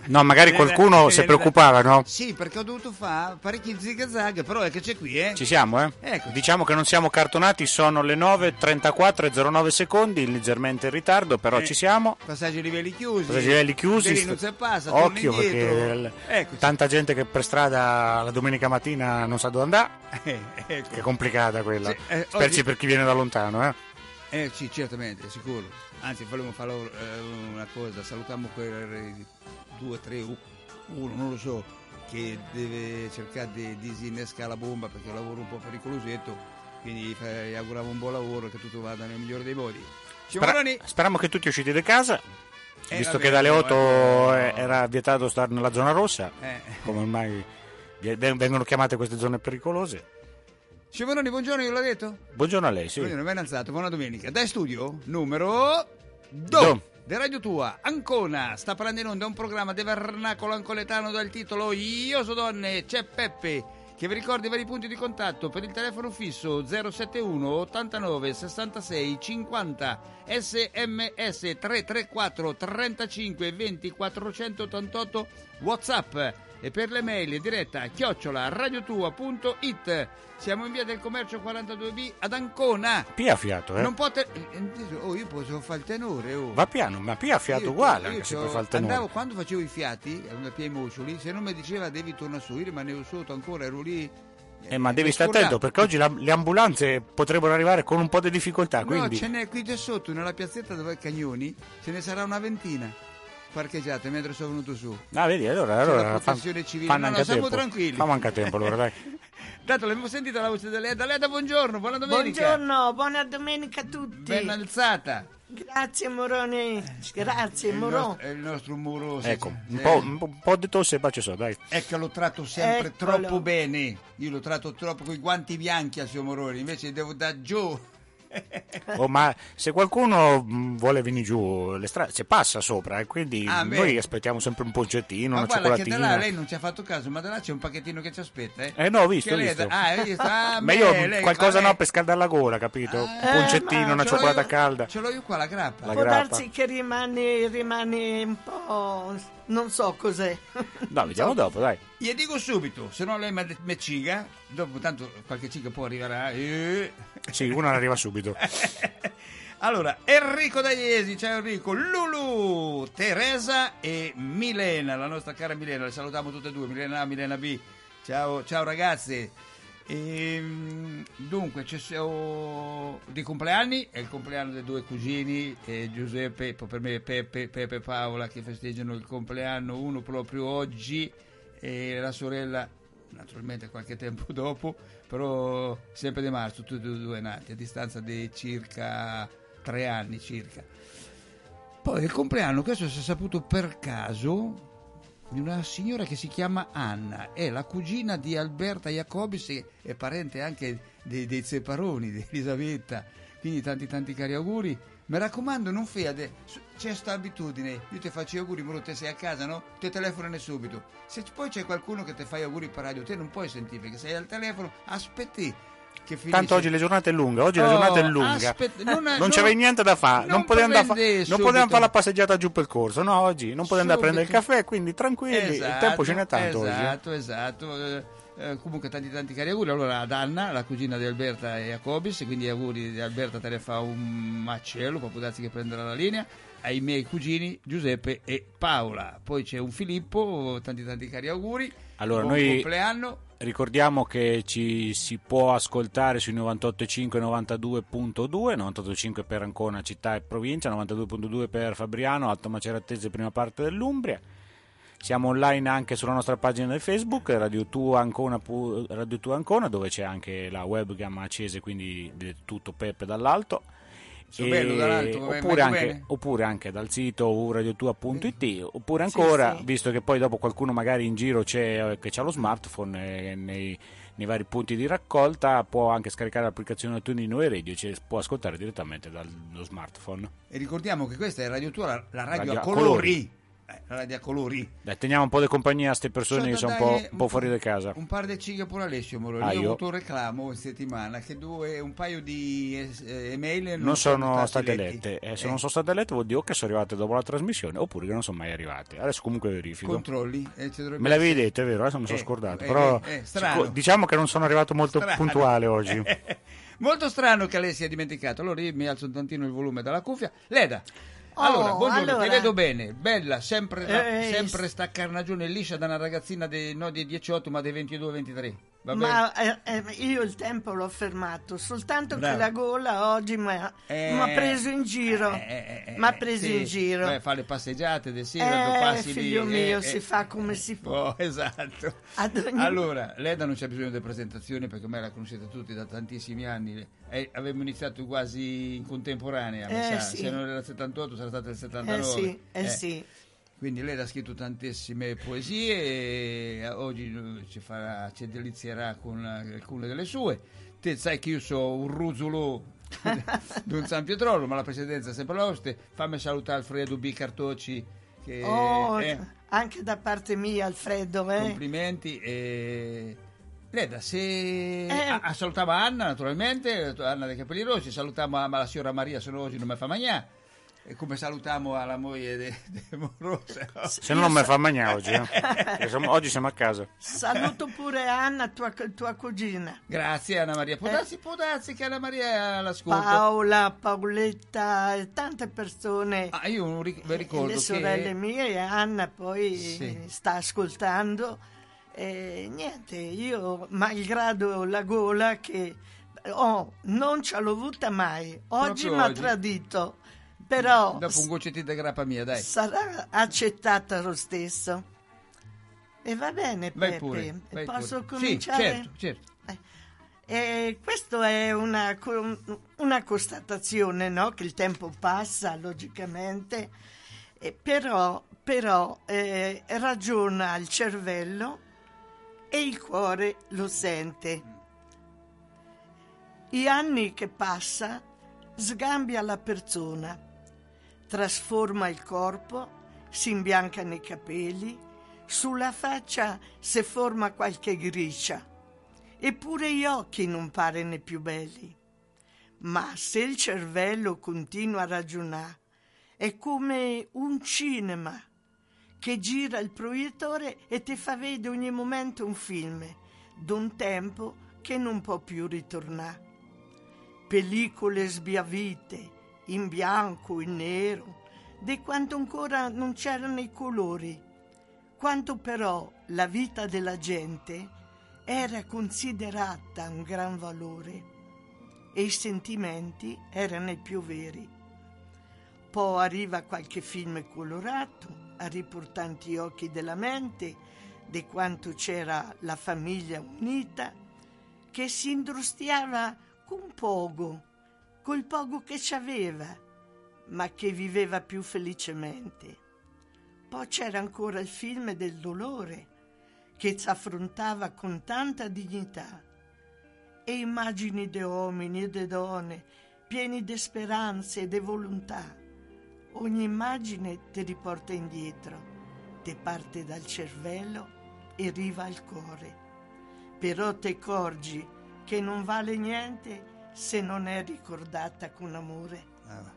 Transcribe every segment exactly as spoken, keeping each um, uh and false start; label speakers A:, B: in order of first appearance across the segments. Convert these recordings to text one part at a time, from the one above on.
A: No, magari qualcuno si preoccupava, no?
B: Sì, perché ho dovuto fare parecchi zig-zag, però è che c'è qui, eh.
A: Ci siamo, eh?
B: Eccoci.
A: Diciamo che non siamo cartonati, sono le nove e trentaquattro e zero nove secondi, leggermente in ritardo, però
B: Eh,
A: ci siamo.
B: Passaggi a livelli chiusi.
A: Passaggi a livelli chiusi.
B: Lì non si passa,
A: Occhio,
B: torni indietro.
A: perché
B: Eccoci.
A: tanta gente che per strada la domenica mattina non sa dove andare.
B: Eh, ecco.
A: Che è complicata quella.
B: Sì, eh,
A: Specie
B: oggi-
A: per chi viene da lontano, eh?
B: Eh sì, certamente, sicuro. Anzi, volevo fare eh, una cosa, salutiamo quel due, tre, uno, non lo so, che deve cercare di disinnescare la bomba perché è un lavoro un po' pericolosetto, quindi eh, gli auguriamo un buon lavoro, che tutto vada nel migliore dei modi.
A: Spera-
B: Simoni,
A: speriamo che tutti uscite di casa,
B: Eh,
A: visto
B: vabbè,
A: che dalle
B: no,
A: otto
B: eh, no.
A: era vietato stare nella zona rossa,
B: eh.
A: come ormai vengono chiamate queste zone pericolose.
B: Simoni, buongiorno, io l'ho detto?
A: Buongiorno a lei, sì.
B: Buongiorno, ben alzato, buona domenica. Dai studio, numero
A: Do.
B: due. De Radio Tua, Ancona, sta parlando in onda un programma di vernacolo ancoletano dal titolo Io so donne, c'è Peppe, che vi ricorda i vari punti di contatto per il telefono fisso zero sette uno ottantanove sessantasei cinquanta, sms tre tre quattro trentacinque venti quattrocentottantotto, WhatsApp, e per le mail diretta chiocciola radiotua punto it. Siamo in via del commercio quarantadue B ad Ancona.
A: Pia fiato, eh?
B: Non pote... Oh, io posso fare il tenore, oh.
A: Va piano, ma Pia fiato
B: Io-
A: uguale,
B: io
A: anche se
B: c'ho-
A: puoi fare il tenore.
B: Andavo, quando facevo i fiati, a Pia i Moscioli, se non mi diceva devi tornare su, io rimanevo sotto ancora, ero lì.
A: Eh, ma
B: eh,
A: devi stare
B: scordato.
A: attento, perché oggi la- le ambulanze potrebbero arrivare con un po' di difficoltà, quindi...
B: No, ce n'è qui da sotto, nella piazzetta dove è Cagnoni, ce ne sarà una ventina parcheggiate mentre sono venuto su.
A: Ah, vedi, allora,
B: C'è
A: allora
B: la
A: fa-
B: protezione civile.
A: fanno
B: No,
A: anche
B: no, siamo
A: tempo.
B: tranquilli.
A: Fa manca tempo allora, dai.
B: Tanto l'abbiamo sentita la voce dell'Eda. Leda, buongiorno, buona domenica.
C: Buongiorno, buona domenica a tutti.
B: Ben alzata.
C: Grazie Moroni, grazie
B: È il,
C: Morò.
B: nostro, è il nostro muro.
A: Ecco, un
B: eh,
A: po', un po' di tosse e pace so, dai.
B: È che lo tratto sempre
C: Eccolo.
B: troppo bene. Io lo tratto troppo con i guanti bianchi al suo Moroni, invece devo da giù.
A: Oh, ma se qualcuno mh, vuole venire giù le strade, se passa sopra, e quindi
B: Ah, beh.
A: noi aspettiamo sempre un poncettino,
B: Ma
A: una
B: guarda che da
A: cioccolatina.
B: là lei non ci ha fatto caso, ma da là c'è un pacchettino che ci aspetta, eh?
A: Eh no, ho visto,
B: Che
A: ho
B: lei
A: visto.
B: da- Ah, hai visto? Ah,
A: Ma io
B: beh, lei-
A: qualcosa
B: vabbè.
A: no per scaldare la gola, capito? Un
B: Ah,
A: poncettino,
C: ma
A: una
B: Ce l'ho
A: cioccolata
B: io-
A: calda.
B: Ce l'ho io qua la grappa.
A: La
C: Può
A: grappa.
C: darsi che rimane, rimane un po', non so cos'è.
A: No, vediamo dopo, dai.
B: Gli dico subito, se no lei mi mi ciga, dopo tanto qualche ciga poi arriverà. eh.
A: Sì, uno arriva subito.
B: Allora, Enrico Dagliesi, ciao Enrico, Lulu, Teresa e Milena, la nostra cara Milena, le salutiamo tutte e due, Milena A, Milena B. Ciao, ciao ragazzi. Ehm, dunque, c'è oh, di compleanni, è il compleanno dei due cugini, eh, Giuseppe, poi per me Peppe, Peppe e Paola, che festeggiano il compleanno, uno proprio oggi e la sorella naturalmente qualche tempo dopo, però sempre di marzo, tutti e due nati a distanza di circa tre anni circa. Poi il compleanno, questo si è saputo per caso, di una signora che si chiama Anna, è la cugina di Alberta Jacobis e è parente anche dei, dei Zeparoni, di Elisabetta, quindi tanti tanti cari auguri. Mi raccomando, non fate, c'è sta abitudine, io ti faccio gli auguri, ma te sei a casa, no? Ti telefonano subito. Se poi c'è qualcuno che ti fa gli auguri per radio, te non puoi sentire perché sei al telefono, aspetti che finisce.
A: Tanto oggi la giornata è lunga, oggi la
B: Oh,
A: giornata è lunga.
B: aspetta, non-
A: non
B: non-
A: c'avevi niente da fare,
B: non
A: non potevamo andare a fa-
B: prendere
A: non
B: subito.
A: potevamo fare la passeggiata giù per corso, no, oggi non potevamo andare a prendere il
B: Subito.
A: caffè, quindi tranquilli, il
B: Esatto,
A: tempo ce n'è tanto oggi. eh.
B: esatto, esatto. Eh, eh, comunque tanti tanti cari auguri. Allora ad Anna, la cugina di Alberta e Jacobis, quindi auguri di Alberta, te ne fa un macello, poi può darsi che prenderà la linea. Ai miei cugini Giuseppe e Paola. Poi c'è un Filippo, tanti tanti cari auguri.
A: Allora,
B: buon
A: noi-
B: compleanno.
A: Ricordiamo che ci si può ascoltare sui novantotto virgola cinque e novantadue virgola due, novantotto virgola cinque per Ancona città e provincia, novantadue virgola due per Fabriano, Alto Maceratese prima parte dell'Umbria. Siamo online anche sulla nostra pagina di Facebook, Radio Tua Ancona, pu- Radio Tua Ancona, dove c'è anche la webcam accesa, quindi tutto Peppe dall'alto.
B: So bello dall'alto, va bene,
A: oppure,
B: vedo
A: anche,
B: bene?
A: oppure anche dal sito w w w punto radiotua punto it, oppure ancora,
C: Sì, sì.
A: visto che poi dopo qualcuno magari in giro c'è eh, che ha lo smartphone eh, nei, nei vari punti di raccolta, può anche scaricare l'applicazione Tunino e Radio e ci può ascoltare direttamente dallo smartphone.
B: E ricordiamo che questa è Radio Tua, la, la radio,
A: Radio
B: a
A: a
B: colori.
A: colori.
B: Eh, la radio a colori.
A: Dai, teniamo un po' di compagnia a queste persone che sono un po', un po' fuori da casa.
B: Un par di ciglia pure Alessio Moroni.
A: Ah,
B: io ho
A: io?
B: avuto un reclamo in settimana che due, un paio di eh, email non,
A: Non sono state
B: letti.
A: lette. Eh, se
B: Eh,
A: non sono state lette vuol dire o che sono arrivate dopo la trasmissione oppure che non sono mai arrivate. Adesso comunque verifico.
B: Controlli. Eh, ci dovrebbe
A: Me l'avevi
B: essere-
A: detto, è vero, adesso mi sono
B: Eh,
A: scordato.
B: eh,
A: Però
B: eh, eh, strano.
A: sicu- diciamo che non sono arrivato molto
B: Strano.
A: puntuale oggi.
B: Molto strano che lei sia dimenticato. Allora io mi alzo un tantino il volume dalla cuffia. Leda.
C: Oh,
B: Allora, buongiorno,
C: allora.
B: ti vedo bene, bella, sempre, la-
C: Eh,
B: sempre sta carnagione liscia da una ragazzina dei, no, dei diciotto ma dei ventidue ventitré. Va bene?
C: Ma eh, eh, io il tempo l'ho fermato, soltanto
B: Bravo.
C: che la gola oggi mi ha
B: Eh,
C: preso in giro.
B: eh, eh, eh,
C: mi ha
B: eh,
C: preso
B: sì.
C: in giro.
B: Beh, fa le passeggiate del sera,
C: Eh,
B: passi
C: figlio
B: lì,
C: mio,
B: eh,
C: si
B: eh.
C: fa come si può.
B: Oh, esatto.
C: Ad ogni-
B: Allora, Leda non c'è bisogno di presentazioni perché ormai la conoscete tutti da tantissimi anni. Eh, avevamo iniziato quasi in contemporanea, mi
C: Eh,
B: sa.
C: sì.
B: Se non era il settantotto sarà stato il
C: Eh
B: settantanove.
C: sì, eh,
B: Eh,
C: sì.
B: Quindi lei ha scritto tantissime poesie e oggi eh, ci, farà, ci delizierà con eh, alcune delle sue. Te sai che io sono un ruzzolo di un San Pietrolo, ma la precedenza è sempre l'oste. Fammi salutare Alfredo B. Cartocci. Che,
C: Oh,
B: eh,
C: anche da parte mia, Alfredo, eh.
B: complimenti. E... Leda, se
C: Eh.
B: ah, ah, salutiamo Anna naturalmente, Anna dei Capelli Rossi, salutiamo la signora Maria, se no oggi non mi fa mangiare. E come salutiamo alla moglie di Morosa.
A: Se no non mi fa mangiare oggi. eh. Che siamo- oggi siamo a casa.
C: Saluto pure Anna, tua, tua cugina.
B: Grazie Anna Maria. Può
C: Eh.
B: darsi, può darsi che Anna Maria l'ascolta.
C: Paola, Paoletta, e tante persone.
B: Ah, io non ric- vi ricordo
C: le sorelle
B: che
C: mie e Anna poi
B: Sì.
C: sta ascoltando e niente, io malgrado la gola che oh, non ci l'ho avuta mai, oggi
B: Proprio
C: mi ha
B: oggi?
C: tradito, però
B: dopo un goccetino di grappa mia, dai.
C: sarà accettata lo stesso e va bene.
B: Vai
C: Peppe,
B: pure. vai
C: posso
B: pure.
C: cominciare?
B: Sì, certo, certo.
C: E questo è una, co- una constatazione, no? Che il tempo passa, logicamente, eh, però, però eh, ragiona il cervello e il cuore lo sente. I anni che passa sgambia la persona, trasforma il corpo, si imbiancano i capelli, sulla faccia si forma qualche griscia. Eppure gli occhi non paiono più belli. Ma se il cervello continua a ragionare, è come un cinema che gira il proiettore e ti fa vedere ogni momento un film d'un tempo che non può più ritornare. Pellicole sbiavite, in bianco, in nero, di quanto ancora non c'erano i colori, quanto però la vita della gente era considerata un gran valore e i sentimenti erano i più veri. Poi arriva qualche film colorato a riportare gli occhi della mente di quanto c'era la famiglia unita che si indrustiava con poco, col poco che c'aveva, ma che viveva più felicemente. Poi c'era ancora il film del dolore che si affrontava con tanta dignità e immagini di uomini e di donne pieni di speranze e di volontà. Ogni immagine ti riporta indietro, ti parte dal cervello e arriva al cuore. Però ti accorgi che non vale niente se non è ricordata con amore.
B: Brava.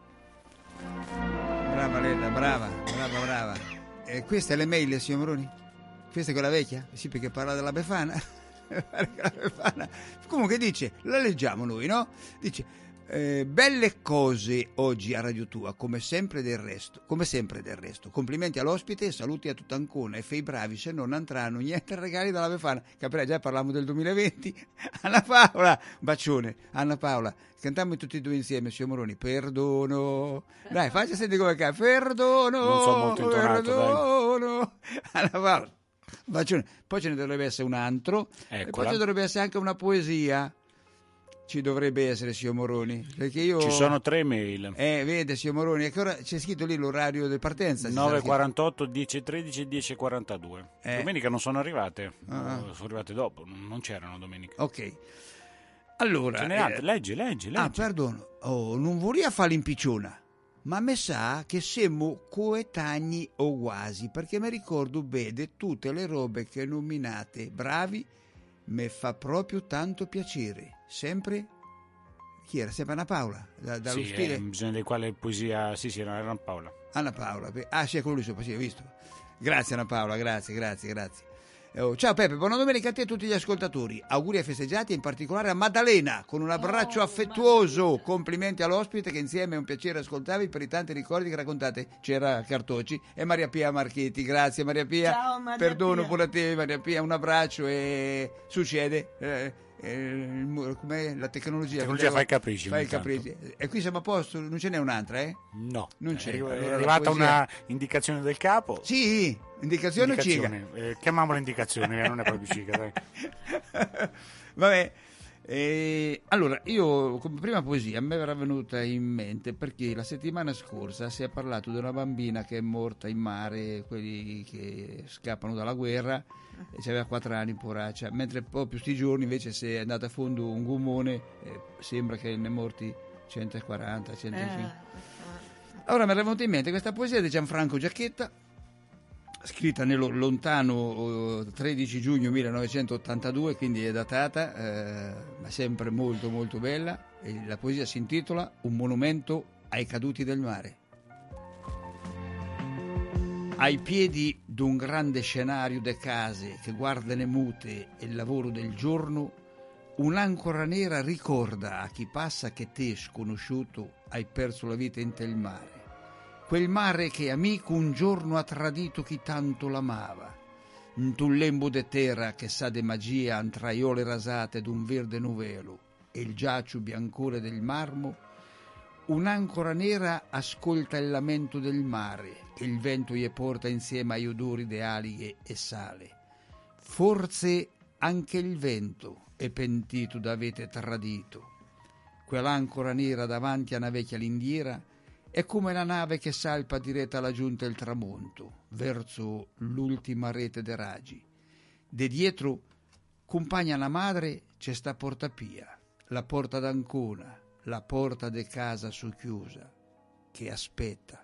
B: Brava Leda, brava, brava, brava. E questa è l'email, signor Moroni? Questa è quella vecchia? Sì, perché parla della Befana. La Befana. Comunque dice, la leggiamo noi, no? Dice, eh, belle cose oggi a Radio Tua, come sempre del resto, come sempre del resto. Complimenti all'ospite, saluti a Tutancona e fei bravi, se non andranno niente regali dalla Befana. Capirai, già parliamo del duemilaventi. Anna Paola, bacione, Anna Paola. Cantiamo tutti e due insieme, signor Moroni. Perdono. Dai, faccia sentire come canta. Perdono.
A: Non so molto intonato,
B: perdono. Anna Paola. Bacione. Poi ce ne dovrebbe essere un altro. E poi
A: Eccola.
B: ci dovrebbe essere anche una poesia. Ci dovrebbe essere, signor Moroni. Perché io...
A: Ci sono tre mail.
B: Eh, vede, signor Moroni, a che ora c'è scritto lì l'orario di partenza?
A: nove e quarantotto, dieci e tredici e dieci e quarantadue.
B: Eh.
A: Domenica non sono arrivate,
B: Ah.
A: sono arrivate dopo, non c'erano domenica.
B: Ok. Allora...
A: Ce n'è
B: eh,
A: altre, leggi, leggi, leggi.
B: Ah, perdono. Oh, non volia fare l'impicciona. ma mi sa che siamo coetanei o quasi, perché mi ricordo bene tutte le robe che nominate. Bravi, mi fa proprio tanto piacere. Sempre, chi era? Sempre Anna Paola? Da, dallo
A: Sì,
B: stile?
A: eh, bisogno di quale poesia, sì sì, era Anna Paola.
B: Anna Paola, ah sì, è quello lì sopra, sì, ho visto. Grazie Anna Paola, grazie, grazie, grazie. Oh, ciao Peppe, buona domenica a te e a tutti gli ascoltatori. Auguri ai festeggiati e in particolare a Maddalena con un abbraccio
C: Oh,
B: affettuoso.
C: Maddalena.
B: Complimenti all'ospite che insieme è un piacere ascoltarvi per i tanti ricordi che raccontate. C'era Cartocci e Maria Pia Marchetti. Grazie Maria Pia.
C: Ciao, Maria
B: Perdono
C: Pia.
B: pure a te Maria Pia, un abbraccio e succede. Eh, eh, com'è la tecnologia?
A: La tecnologia fa i capricci,
B: Fa i
A: ogni tanto.
B: capricci. E qui siamo a posto, non ce n'è un'altra, eh?
A: No,
B: Non c'è.
A: È, arri-
B: Allora
A: è
B: la
A: arrivata
B: poesia-
A: una indicazione del capo.
B: Sì, indicazione, o ciga?
A: Indicazione, eh, chiamiamola indicazione, eh, non è proprio ciga, dai.
B: Vabbè, eh, allora io come prima poesia mi era venuta in mente perché la settimana scorsa si è parlato di una bambina che è morta in mare, quelli che scappano dalla guerra, e aveva quattro anni, poraccia, mentre proprio sti giorni invece si è andato a fondo un gommone, eh, sembra che ne è morti centoquaranta, centocinquanta.
C: Eh,
B: Allora mi era venuta in mente questa poesia di Gianfranco Giacchetta, scritta nel lontano eh, tredici giugno millenovecentottantadue, quindi è datata, eh, ma sempre molto molto bella. E la poesia si intitola Un monumento ai caduti del mare. Ai piedi d'un grande scenario de case che guardano mute e il lavoro del giorno, un'ancora nera ricorda a chi passa che te, sconosciuto, hai perso la vita in tel mare. Quel mare che amico un giorno ha tradito chi tanto l'amava. In un lembo de terra che sa de magia an traiole rasate d'un verde novelo e il giaciu biancore del marmo, un'ancora nera ascolta il lamento del mare che il vento gli porta insieme agli odori de alighe e sale. Forse anche il vento è pentito d'avete tradito. Quell'ancora nera davanti a una vecchia lindiera è come la nave che salpa diretta alla giunta il tramonto, verso l'ultima rete de raggi. De dietro, compagna la madre, c'è sta porta pia, la porta d'Ancona, la porta de casa socchiusa, che aspetta.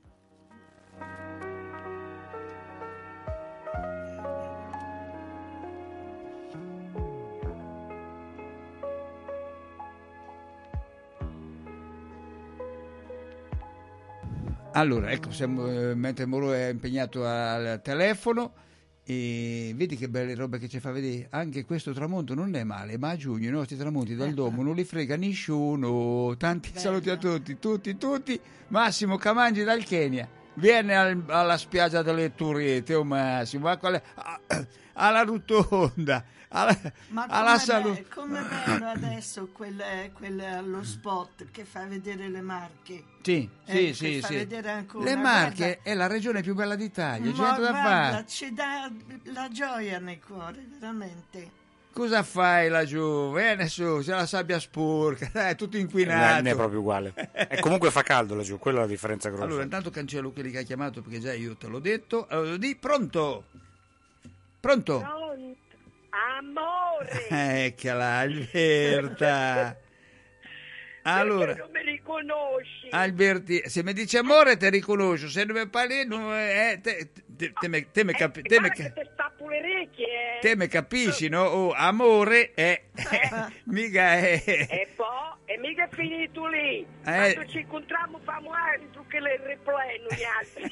B: Allora, ecco, siamo, eh, mentre Moro è impegnato al telefono, e vedi che belle robe che ci fa vedere. Anche questo tramonto non è male, ma a giugno i nostri tramonti dal domo non li frega nessuno. Tanti
C: Bello.
B: saluti a tutti, tutti, tutti. Massimo Camangi dal Kenya. Viene al- alla spiaggia delle Turrete, oh Massimo, a quale- a- alla rotonda, alla,
C: Ma
B: alla
C: come
B: salute.
C: come bello adesso quel, quel- lo spot che fa vedere le Marche.
B: Sì,
C: Eh,
B: sì,
C: che
B: sì,
C: fa
B: sì.
C: vedere ancora,
B: Le Marche
C: guarda.
B: è la regione più bella d'Italia,
C: Ma
B: gente da
C: guarda,
B: fare.
C: ci dà la gioia nel cuore, veramente.
B: Cosa fai laggiù? Vieni su, c'è la sabbia sporca, è tutto
A: Non
B: inquinato.
A: è proprio uguale. E comunque fa caldo laggiù, quella è la differenza grossa.
B: Allora, intanto cancello quelli che hai chiamato perché già io te l'ho detto. Allora, di pronto? Pronto?
D: Pronto? Amore!
B: Eccola, Alberta. Allora,
D: Perché non mi riconosci?
B: Alberti, se mi dici amore ti riconosco, se non mi parli, non, eh, te, te, te, me- te me capi-
D: Eh,
B: te me
D: guarda
B: ca-
D: che te stappo le orecchie, eh.
B: te me capisci, no? Oh, amore è... mica è...
D: E poi, è mica finito lì.
B: Eh.
D: Quando ci incontriamo famo altro che le replay noi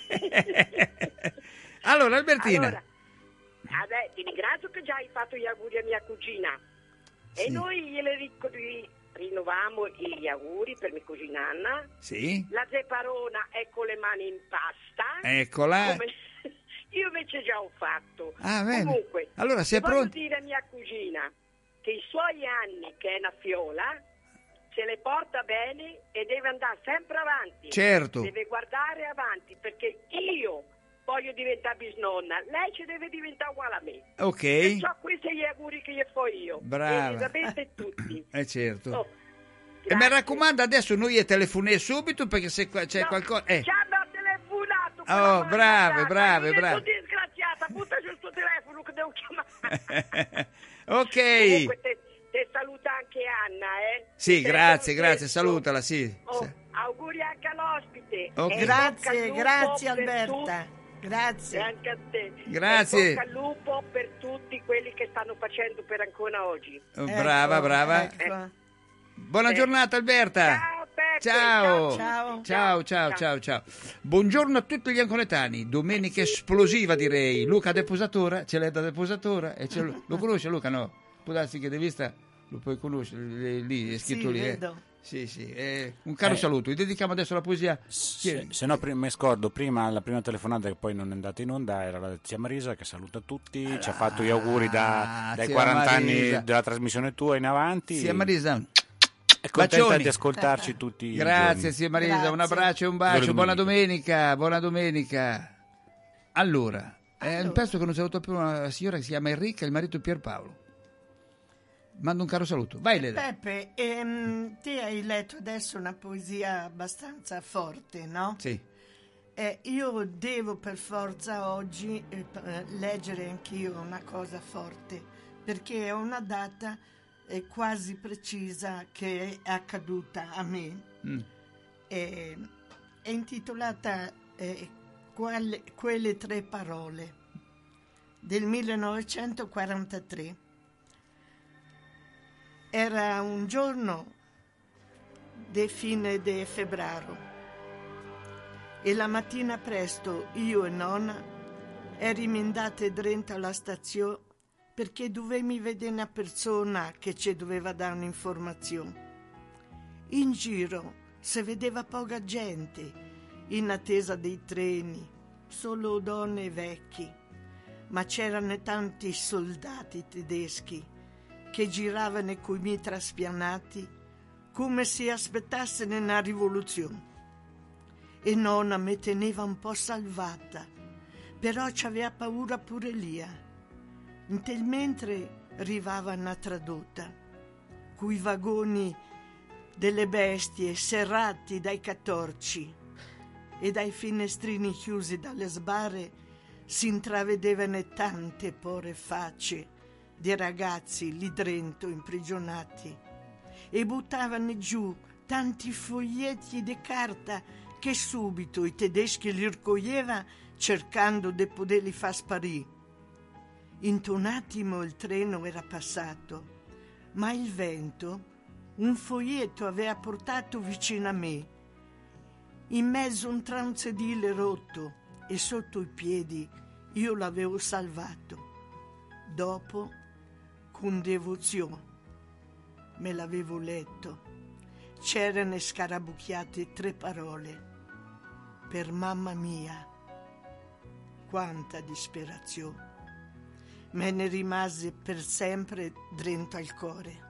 D: altri.
B: Allora, Albertina.
D: Allora, vabbè, ti ringrazio che già hai fatto gli auguri a mia cugina.
B: Sì.
D: E noi gliele ric- rinnoviamo gli auguri per mia cugina Anna.
B: Sì,
D: La Zeparona è con le mani in pasta.
B: eccola.
D: Come- Io invece già ho fatto.
B: Ah, bene.
D: Comunque,
B: Allora, sei
D: voglio
B: pronto?
D: dire a mia cugina che i suoi anni, che è una fiola, se le porta bene e deve andare sempre avanti.
B: Certo.
D: Deve guardare avanti, perché io voglio diventare bisnonna, lei ci deve diventare uguale a me.
B: Ok.
D: Perciò questi sono gli auguri che gli fo io.
B: Brava.
D: Elisabetta e tutti.
B: Eh certo.
D: Oh,
B: E mi
D: grazie.
B: raccomando, adesso noi gli telefoni subito perché se qua- c'è
D: No,
B: qualcosa... Eh.
D: Ci hanno telefonato.
B: Oh,
D: quella
B: brave,
D: maledetta.
B: brave,
D: Io
B: brave.
D: sono disgraziata, butta giù sto telefono che devo chiamare.
B: Ok.
D: Comunque te, te saluta anche Anna, eh?
B: Sì,
D: Te
B: grazie,
D: lo
B: grazie,
D: stesso.
B: salutala, sì.
D: Oh, auguri anche all'ospite.
B: Ok.
D: E
C: Grazie,
D: in bocca al lupo
C: grazie
D: per
C: Alberta.
D: tutti. E
C: Grazie.
D: anche a te.
B: Grazie.
D: E in bocca al lupo per tutti quelli che stanno facendo per ancora oggi.
B: Oh, brava,
C: Ecco,
B: brava.
C: ecco.
B: Buona
D: Eh.
B: giornata Alberta.
D: Ciao Peppe.
B: Ciao.
C: Ciao.
B: Ciao, ciao, ciao, ciao. Buongiorno a tutti gli anconetani. Domenica esplosiva, direi. Luca Deposatora, ce l'è da Deposatora. E ce lo, lo conosce Luca? No. Può darsi che de vista lo puoi conoscere. Lì, lì è scritto
C: Sì,
B: lì. eh.
C: vedo.
B: Sì, sì. eh, un caro
A: Eh.
B: saluto. Gli dedichiamo adesso la poesia.
A: Se, se no, pri- mi scordo, prima la prima telefonata che poi non è andata in onda era la zia Marisa che saluta tutti, ci ha fatto gli auguri da- dai
B: zia
A: quaranta
B: Marisa.
A: anni della trasmissione tua in avanti.
B: Zia Marisa.
A: È contenta
B: Bacioni.
A: di ascoltarci tutti i
B: Grazie,
A: giorni.
B: zia Marisa. Un
C: Grazie.
B: abbraccio e un
A: Buona
B: bacio. Buona
A: domenica.
B: domenica. Buona domenica. Allora, è un
C: Allora.
B: pezzo che non saluto più, una signora che si chiama Enrica e il marito Pierpaolo. Mando un caro saluto. Vai, Leda.
C: Peppe, ehm, ti hai letto adesso una poesia abbastanza forte, no?
B: Sì.
C: Eh, io devo per forza oggi eh, p- eh, leggere anch'io una cosa forte, perché è una data eh, quasi precisa che è accaduta a me.
B: Mm.
C: Eh, è intitolata eh, Quelle, Quelle tre parole del millenovecentoquarantatré. Era un giorno di fine di febbraio e la mattina presto io e nonna eravamo andate dentro alla stazione perché dovevamo vedere una persona che ci doveva dare un'informazione. In giro si vedeva poca gente in attesa dei treni, solo donne e vecchi, ma c'erano tanti soldati tedeschi che giravano coi mitra spianati come se aspettassero una rivoluzione. E nonna mi teneva un po' salvata, però ci aveva paura pure Lia. In tel mentre arrivava una tradotta, coi vagoni delle bestie serrati dai catorci e dai finestrini chiusi dalle sbarre si intravedevano tante pore facce di ragazzi lì dentro imprigionati e buttavano giù tanti foglietti di carta che subito i tedeschi li raccoglieva cercando di poterli far sparire. In un attimo il treno era passato, ma il vento un foglietto aveva portato vicino a me, in mezzo a un transedile rotto, e sotto i piedi io l'avevo salvato. Dopo, con devozione, me l'avevo letto. C'erano scarabucchiate tre parole. Per mamma mia. Quanta disperazione. Me ne rimase per sempre dentro al cuore.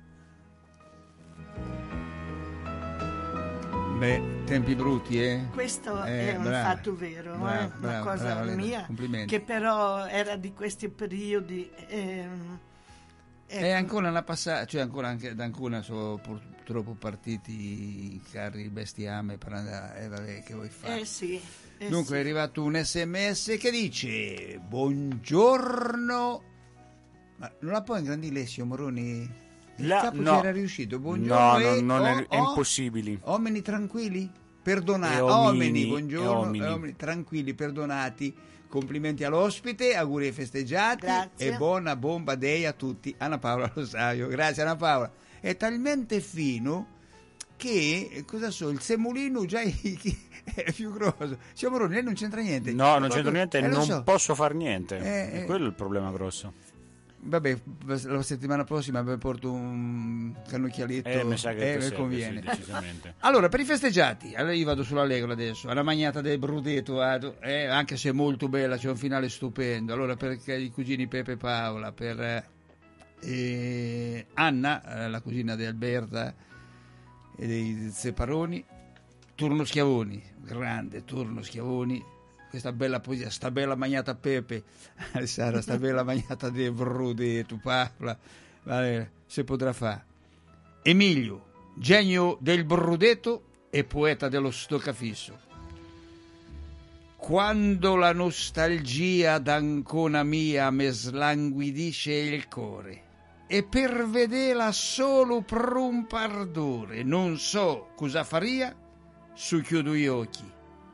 B: Beh, tempi brutti, eh?
C: Questo
B: Eh,
C: è un
B: brava,
C: fatto vero,
B: brava,
C: eh? Una
B: brava,
C: cosa
B: brava, Leda,
C: mia,
B: complimenti.
C: che però era di questi periodi. ehm, ecco.
B: E ancora una passata, cioè ancora anche da Ancona sono purtroppo partiti i carri bestiame per andare, eh, vabbè, che vuoi fare?
C: Eh sì. eh
B: Dunque è
C: sì.
B: arrivato un sms che dice: buongiorno. Ma non la puoi ingrandire, Alessio Moroni? Il
A: La-
B: capo
A: no.
B: ci era riuscito. Buongiorno.
A: No,
B: e-
A: no, non è,
B: oh,
A: è
B: oh,
A: impossibili.
B: Uomini tranquilli, perdonati.
A: E
B: Uomini,
A: omini,
B: buongiorno.
A: e omini.
B: Uomini tranquilli, perdonati. Complimenti all'ospite, auguri ai festeggiati
C: Grazie.
B: e buona bomba day a tutti. Anna Paola Rosario, grazie Anna Paola. È talmente fino che, cosa so, il semolino già è più grosso. Signor Moroni, lei non c'entra niente.
A: No, non c'entro niente,
B: Eh, lo
A: non
B: so.
A: posso far niente.
B: Eh,
A: È
B: eh.
A: quello il problema grosso.
B: Vabbè, la settimana prossima vi porto un cannocchialetto.
A: Eh, mi sa che
B: eh,
A: ti
B: mi
A: serve,
B: conviene.
A: sì, decisamente.
B: Allora, per i festeggiati, allora io vado sull'Allegro adesso, alla magnata del Brudeto vado, eh, anche se è molto bella, c'è un finale stupendo. Allora, per i cugini Peppe e Paola, per eh, Anna, eh, la cugina di Alberta e dei Zeparoni, Turno Schiavoni, grande Turno Schiavoni, questa bella poesia, sta bella magnata Pepe, Sara, sta bella magnata del Brudeto, Paola, vale, se potrà fare. Emilio, genio del Brudeto e poeta dello stoccafisso. Quando la nostalgia d'Ancona mia me slanguidisce il cuore e per vederla solo per un pardore non so cosa faria, su chiudo gli occhi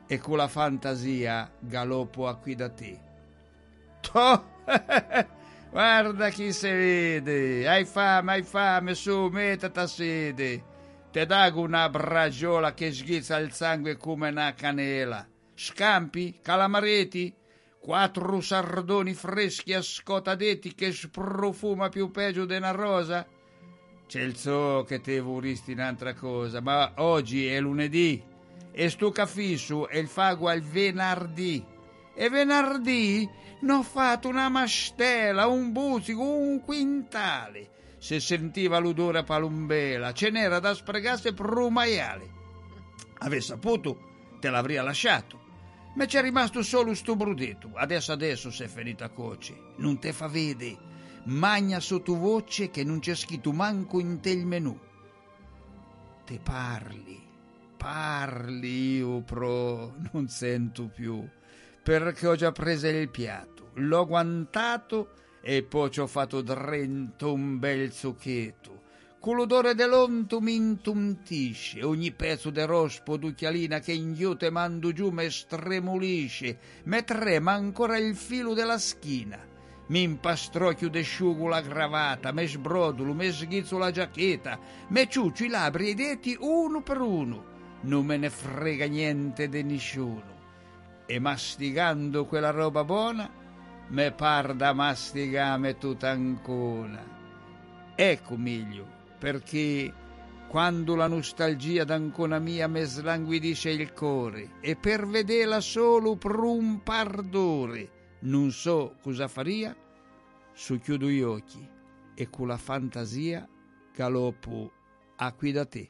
B: e con la fantasia galoppo a qui da te. Toh! Guarda chi si vede, hai fame, hai fame, su, mettiti a sede. Te dago una bragiola che sghizza il sangue come una canela. Scampi, calamareti, quattro sardoni freschi a scotadetti che sprofuma più peggio di una rosa. C'è il so che te vorresti un'altra cosa, ma oggi è lunedì e sto cafisso e il fago al venerdì. E venerdì n'ho fatto una mastella, un busico, un quintale. Se sentiva l'odore a palumbela, ce n'era da spregarsi per un maiale. Avessi saputo, te l'avrei lasciato. Ma c'è rimasto solo sto brudetto. Adesso adesso sei finita a coce. Non te fa vede. Magna sottovoce che non c'è scritto manco in te il menù. Te parli, parli io pro non sento più, perché ho già preso il piatto, l'ho guantato e poi ci ho fatto drento un bel zucchetto. Con l'odore dell'onto mi intuntisce, ogni pezzo de rospo d'ucchialina che inghiote mando giù me stremolisce, me trema ancora il filo della schina. Mi impastrocchio de sciugo la gravata, me sbrodolo, me sghizzo la giacchetta, me ciuccio i labbri e i denti uno per uno. Non me ne frega niente di nessuno. E masticando quella roba buona, me par da masticame tutta ancona. Ecco meglio, perché quando la nostalgia d'Ancona mia me slanguidisce il cuore, e per vederla solo per un par d'ore, non so cosa faria, su chiudo gli occhi e con la fantasia galoppo a qui da te.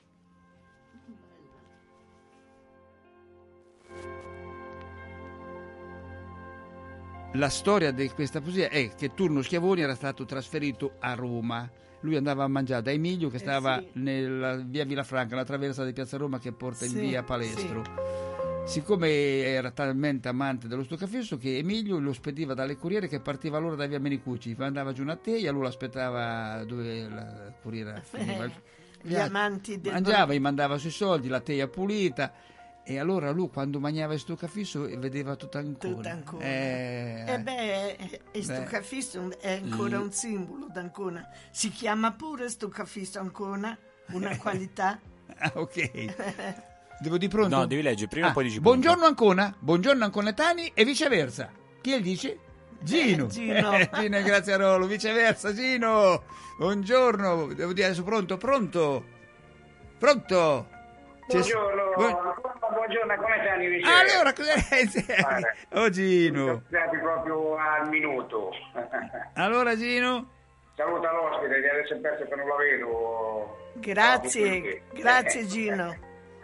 B: La storia di questa poesia è che Turno Schiavoni era stato trasferito a Roma. Lui andava a mangiare da Emilio che stava eh sì. nella via Villafranca, la traversa di Piazza Roma che porta in sì, via Palestro. Sì. Siccome era talmente amante dello stoccafisso che Emilio lo spediva dalle corriere che partiva allora da via Menicucci, andava giù una teglia, lui l'aspettava dove la corriera finiva.
C: Gli amanti del
B: mangiava, gli mandava sui soldi, la teglia pulita. E allora lui quando mangiava il stoccafisso vedeva tutto ancora.
C: Tutto ancora.
B: Eh,
C: e beh, il stoccafisso è ancora un simbolo d'Ancona. Si chiama pure stoccafisso Ancona, una qualità.
B: Ah, ok. Devo di pronto?
A: No, devi leggere prima
B: ah,
A: e poi dici
B: buongiorno Ancona, buongiorno Anconetani e viceversa. Chi è dice? Gino.
C: Eh, Gino.
B: Eh, Gino Graziarolo, viceversa Gino. Buongiorno, devo dire adesso pronto, pronto? Pronto?
E: Buongiorno, Bu- buongiorno, come stai?
B: Allora, cosa oh Gino.
E: Siamo proprio al minuto.
B: Allora Gino?
E: Saluta l'ospite che adesso penso che non la vedo.
C: Grazie, grazie Gino.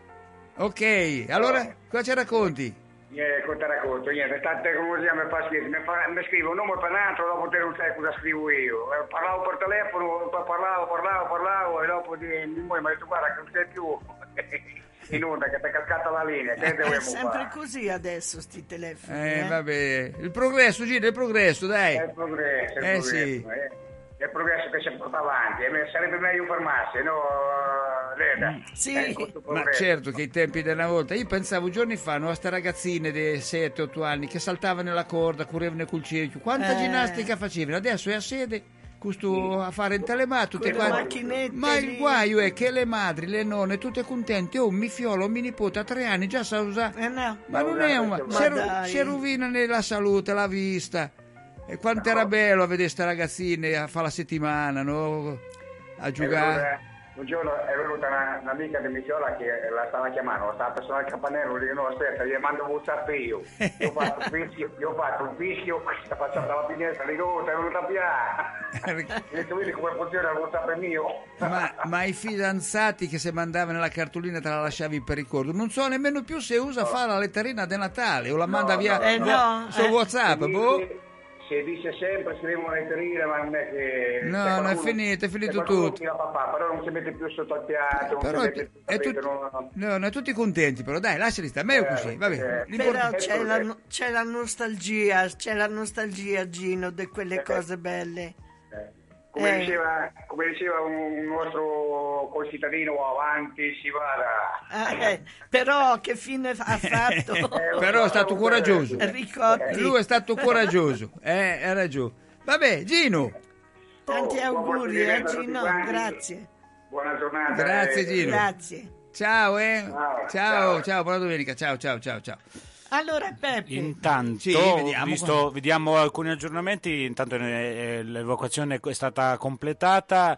B: Ok, allora cosa ci racconti?
E: Niente, cosa racconto? Niente, tante cose mi fa schifo. Mi, fa, mi scrivo un nome per un altro, dopo te non sai cosa scrivo io. Parlavo per telefono, parlavo, parlavo, parlavo e dopo di mia moglie mi ha detto guarda che non sei più in onda, che ti è cascata la linea. Che
C: è sempre fare? Così adesso sti telefoni.
B: Eh,
C: eh?
B: vabbè, il progresso, Gino, il progresso, dai.
E: È il progresso, è il
B: eh,
E: progresso.
B: Sì.
E: Eh. È il progresso che si porta avanti. E sarebbe meglio fermarsi, no? Leda?
C: Sì.
E: Eh,
B: Ma certo che i tempi della volta, io pensavo giorni fa no, a ste ragazzine di sette otto anni che saltavano nella corda, correvano col cerchio, quanta
C: eh.
B: ginnastica facevano, adesso è a sede questo a fare in telematto tutte quante. Ma il
C: lì.
B: guaio è che le madri, le nonne tutte contente, oh mi fiolo, mi nipote a tre anni già sa usare,
C: eh no.
B: ma non è un
C: ma
B: si rovina nella salute, la vista. E quanto era bello a vedere queste ragazzine a fare la settimana, no? A giocare.
E: Un giorno è venuta una, un'amica di Michiola che la stava chiamando, la stava passando al campanello, dico no aspetta, gli mando un WhatsApp io. Io ho fatto un fischio, io ho fatto un fischio, sta passata la finestra, dico oh, sei venuta a piare. E detto vedi come funziona il WhatsApp è mio.
B: Ma, ma i fidanzati che se mandavano la cartolina te la lasciavi per ricordo, non so nemmeno più se usa no. fare la letterina di Natale o la manda
E: no,
B: via
E: no,
C: eh, no,
B: su
C: eh.
B: WhatsApp,
E: si
B: boh.
E: dice, si dice sempre scrive una letterina ma non è che
B: no, non è finito, è finito tutto.
E: La papà, però non si mette più sotto al piatto,
B: però
E: non
B: è,
E: si mette
B: è
E: più,
B: tut...
E: no,
B: no, no, tutti contenti però dai lasciali stare, meglio
E: eh,
B: così va bene.
E: eh,
C: però c'è la, c'è la nostalgia c'è la nostalgia Gino di quelle
E: eh,
C: cose belle
E: eh. come,
C: Eh.
E: diceva, come diceva un nostro concittadino, avanti si vada.
C: Eh, però che fine ha fatto?
E: Eh,
B: Però è stato coraggioso.
C: Ricotti.
B: Lui è stato coraggioso, eh, ha ragione. Vabbè, Gino,
C: Tanti
E: Oh, buon
C: auguri, eh,
E: proseguimento a tutti
C: Gino,
E: quanti.
C: grazie.
E: Buona giornata.
B: Grazie,
E: eh.
B: Gino.
C: Grazie.
B: ciao, eh.
E: Ciao,
B: Ciao,
E: ciao.
B: ciao, buona domenica, ciao, ciao, ciao, ciao.
C: Allora Peppe,
A: Intanto,
B: Sì, vediamo
A: visto,
B: qua.
A: vediamo alcuni aggiornamenti. Intanto eh, l'evacuazione è stata completata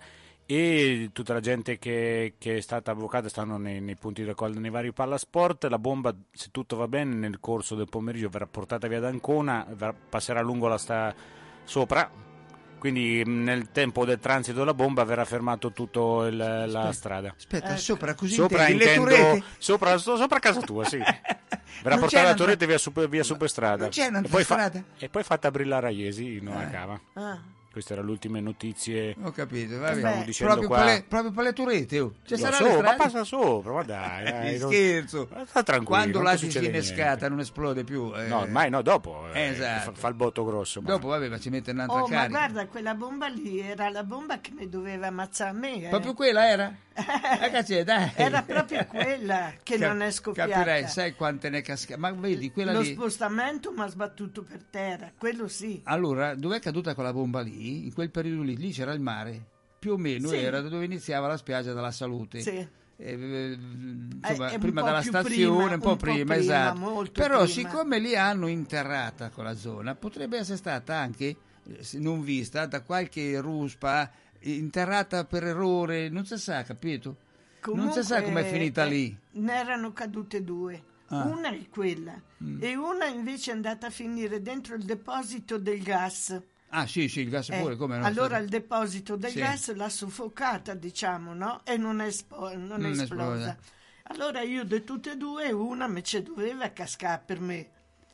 A: e tutta la gente che, che è stata avvocata stanno nei, nei punti di raccolta nei vari pallasport. La bomba, se tutto va bene, nel corso del pomeriggio verrà portata via da Ancona, verrà- passerà lungo la sta sopra. Quindi mh, nel tempo del transito della bomba verrà fermato tutto il- la strada.
B: Aspetta,
C: Ecco.
B: sopra così
A: Sopra
B: intendi, le
A: intendo
B: turrete?
A: sopra, so- sopra casa tua, sì. Verrà
B: Non
A: portata
B: c'è
A: la
B: una-
A: torretta via, super, via Superstrada.
B: non c'è un'altra
A: e poi fa-
B: strada?
A: e poi fatta brillare a Iesi in una cava.
C: ah,
A: Queste erano le ultime notizie.
B: Ho capito, va
C: Beh,
B: bene.
A: Stavo dicendo
B: Proprio,
A: qua.
B: per le, proprio per le turete, oh. Ci
A: Lo
B: sarà
A: so,
B: le
A: ma
B: strade?
A: passa sopra, ma dai, dai,
B: Che
A: non-
B: scherzo.
A: sta tranquillo.
B: Quando
A: non
B: lasci
A: succede
B: innescata
A: niente.
B: non esplode più. eh.
A: No, ormai no, dopo. eh,
B: Esatto.
A: fa, fa il botto grosso. ma-
B: Dopo, vabbè, ma ci mette un'altra
C: oh, ma
B: carica.
C: guarda, quella bomba lì era la bomba che mi doveva ammazzare a me. eh.
B: Proprio quella era? Eh, cazzo, dai.
C: Era proprio quella che
B: Cap-
C: non è scoppiata.
B: Capirai, sai quante ne casca. Ma vedi, quella
C: Lo
B: lì.
C: spostamento mi ha sbattuto per terra, quello sì.
B: Allora, dov'è caduta quella bomba lì? In quel periodo lì, lì c'era il mare. Più o meno
C: Sì.
B: era dove iniziava la spiaggia della Salute.
C: Sì.
B: Eh, eh, insomma,
C: Eh, un
B: prima
C: po'
B: della
C: più
B: stazione,
C: prima,
B: un po'
C: un po'
B: prima,
C: prima,
B: esatto.
C: molto
B: Però
C: prima.
B: siccome li hanno interrata quella zona, potrebbe essere stata anche, eh, se non vista, da qualche ruspa, eh, interrata per errore, non si sa, capito? non si sa com'è finita
C: eh,
B: lì.
C: Ne erano cadute due.
B: Ah.
C: Una è quella e una invece è andata a finire dentro il deposito del gas.
B: Ah sì, sì, il gas
C: Eh,
B: pure, come no?
C: allora il deposito del
B: Sì.
C: gas l'ha soffocata, diciamo, no? E non è, espo- non è
B: Non è
C: esplosa.
B: esplosa.
C: Allora io di tutte e due, una me ce doveva cascare per me.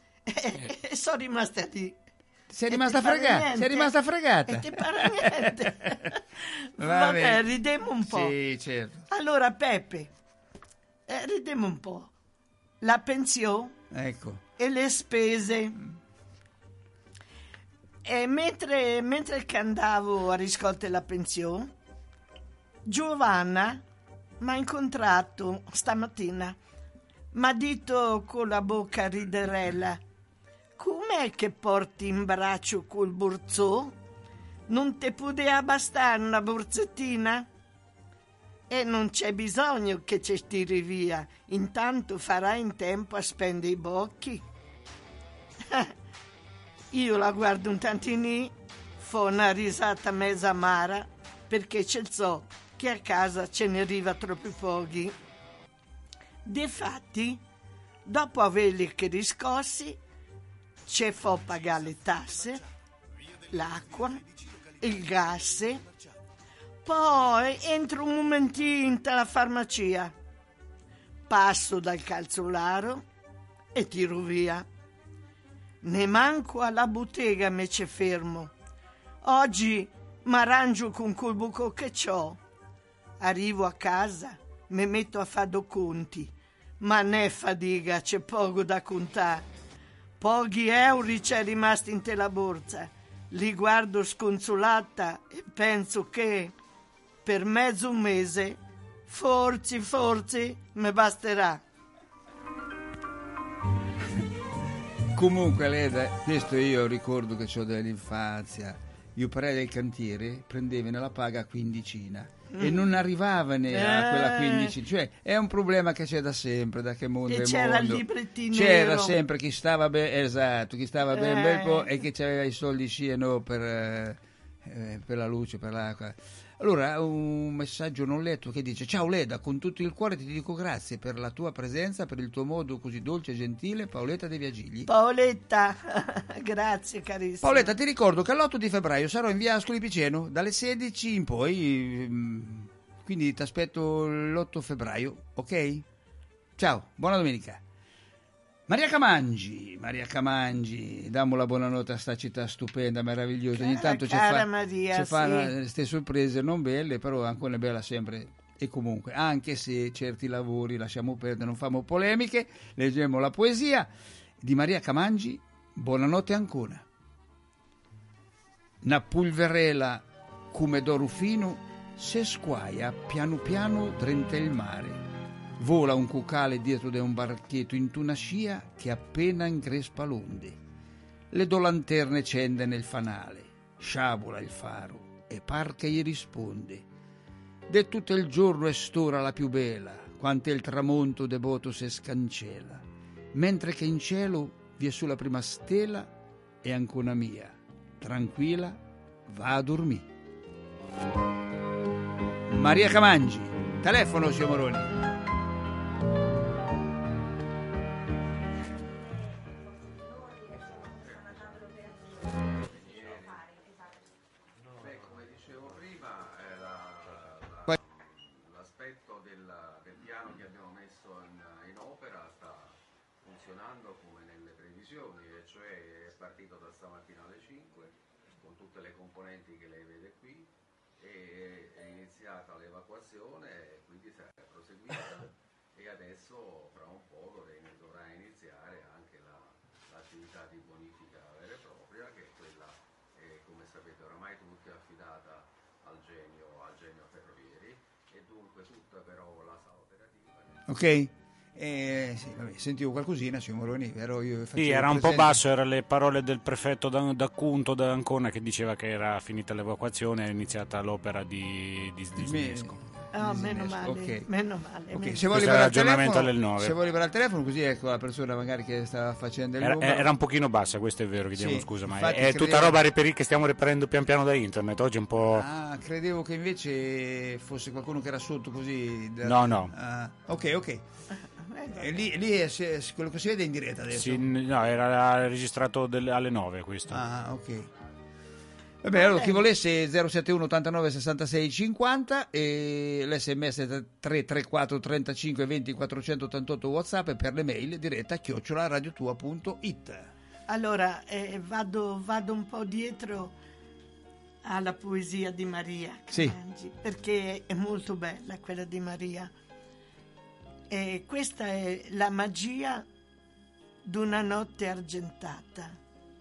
C: E, e sono rimasta lì.
B: Sei
C: E
B: rimasta
C: ti pare
B: fregata?
C: niente?
B: Sei rimasta fregata?
C: E ti pare niente?
B: Va
C: Vabbè,
B: bene.
C: ridemo un po'.
B: Sì, certo.
C: Allora, Peppe, eh, ridemo un po'. La pensione
B: Ecco.
C: e le spese. E mentre, mentre che andavo a riscolte la pensione, Giovanna mi ha incontrato stamattina. Mi ha detto con la bocca riderella: com'è che porti in braccio quel borsò? Non te poteva bastare una borsettina? E non c'è bisogno che ci tiri via, intanto farai in tempo a spendere i bocchi. Io la guardo un tantini, fa una risata mezza amara, perché ce so che a casa ce ne arriva troppi pochi. Difatti, dopo averli che riscossi, ci fa pagare le tasse, l'acqua, il gas. Poi entro un momentino alla farmacia, passo dal calzolaro e tiro via. Ne manco alla bottega me c'è fermo. Oggi m'arrangio con quel buco che c'ho. Arrivo a casa, mi metto a fare do conti, ma ne fatica, c'è poco da contare. Pochi euro c'è rimasti in te la borsa. Li guardo sconsolata e penso che per mezzo mese, forse, forse, mi basterà.
B: Comunque, Leda, questo io ricordo che ho dell'infanzia. Io parei del cantiere, prendevi nella paga quindicina e non arrivava ne a quella
C: Eh.
B: quindicina. Cioè, è un problema che c'è da sempre, da che mondo
C: E
B: è
C: c'era il
B: mondo.
C: librettino
B: C'era
C: nero.
B: sempre chi stava bene, esatto, chi stava bene un bel
C: Eh.
B: po' e che aveva i soldi sì e no per, eh, eh, per la luce, per l'acqua. Allora, un messaggio non letto che dice: ciao Leda, con tutto il cuore ti dico grazie per la tua presenza, per il tuo modo così dolce e gentile, Paoletta De Viagigli.
C: Paoletta, grazie carissima.
B: Paoletta, ti ricordo che l'otto di febbraio sarò in via Ascoli Piceno dalle sedici in poi, mm, quindi ti aspetto l'otto febbraio, ok? Ciao, buona domenica. Maria Camangi, Maria Camangi, dammo la buonanotte a sta città stupenda, meravigliosa. Ogni
C: Cara-
B: tanto ci
C: cara
B: fa,
C: Maria,
B: ci fa
C: sì.
B: queste sorprese non belle, però ancora bella sempre. E comunque, anche se certi lavori lasciamo perdere, non famo polemiche, leggiamo la poesia di Maria Camangi. Buonanotte ancora. Una pulverela come d'oro fino, se squaia piano piano drente il mare. Vola un cucale dietro da un barchetto in una scia che appena ingrespa l'onde. Le do lanterne cende nel fanale, sciabola il faro e par che gli risponde. De tutto il giorno è stora la più bella, quante il tramonto devoto se scancela, mentre che in cielo vi è sulla prima stella e ancora mia, tranquilla, va a dormire. Maria Camangi, telefono signor Moroni.
F: Come nelle previsioni, e cioè è partito da stamattina alle cinque con tutte le componenti che lei vede qui e è iniziata l'evacuazione, quindi sarà proseguita e adesso fra un po' dovrà iniziare anche la, l'attività di bonifica vera e propria, che è quella, eh, come sapete oramai tutti, affidata al genio, al genio Ferrovieri, e dunque tutta però la sala operativa.
B: Ok. Eh, sì, vabbè, sentivo qualcosina, signor Moroni, vero? Io
A: sì, era un presente. Po' basso, erano le parole del prefetto d'Acunto da Ancona che diceva che era finita l'evacuazione e è iniziata l'opera di, di, di snesco.
C: Ah, meno male,
B: okay.
C: meno male.
B: Okay.
C: Meno.
B: Se vuoi liberare il telefono,
A: del nove.
B: se vuoi liberare il telefono, così ecco la persona magari che stava facendo il
A: era,
B: numero.
A: Era un pochino bassa, questo è vero, chiediamo sì, scusa, ma è, è
B: credevo...
A: tutta roba reperì che stiamo reperendo pian piano da internet, oggi è un po'...
B: Ah, credevo che invece fosse qualcuno che era sotto così. Da...
A: No, no.
B: Ah, ok, ok. E lì, lì è, è, quello che si vede in diretta adesso?
A: Sì, no, era registrato delle, alle nove questo.
B: Ah, ok. Vabbè, allora chi volesse zero sette uno ottantanove sessantasei cinquanta e l'sms tre tre quattro trentacinque venti quattrocentottantotto WhatsApp e per le mail diretta chiocciola radiotua punto it.
C: Allora, eh, vado, vado un po' dietro alla poesia di Maria Camangi, sì, perché è molto bella quella di Maria. E questa è la magia d'una notte argentata.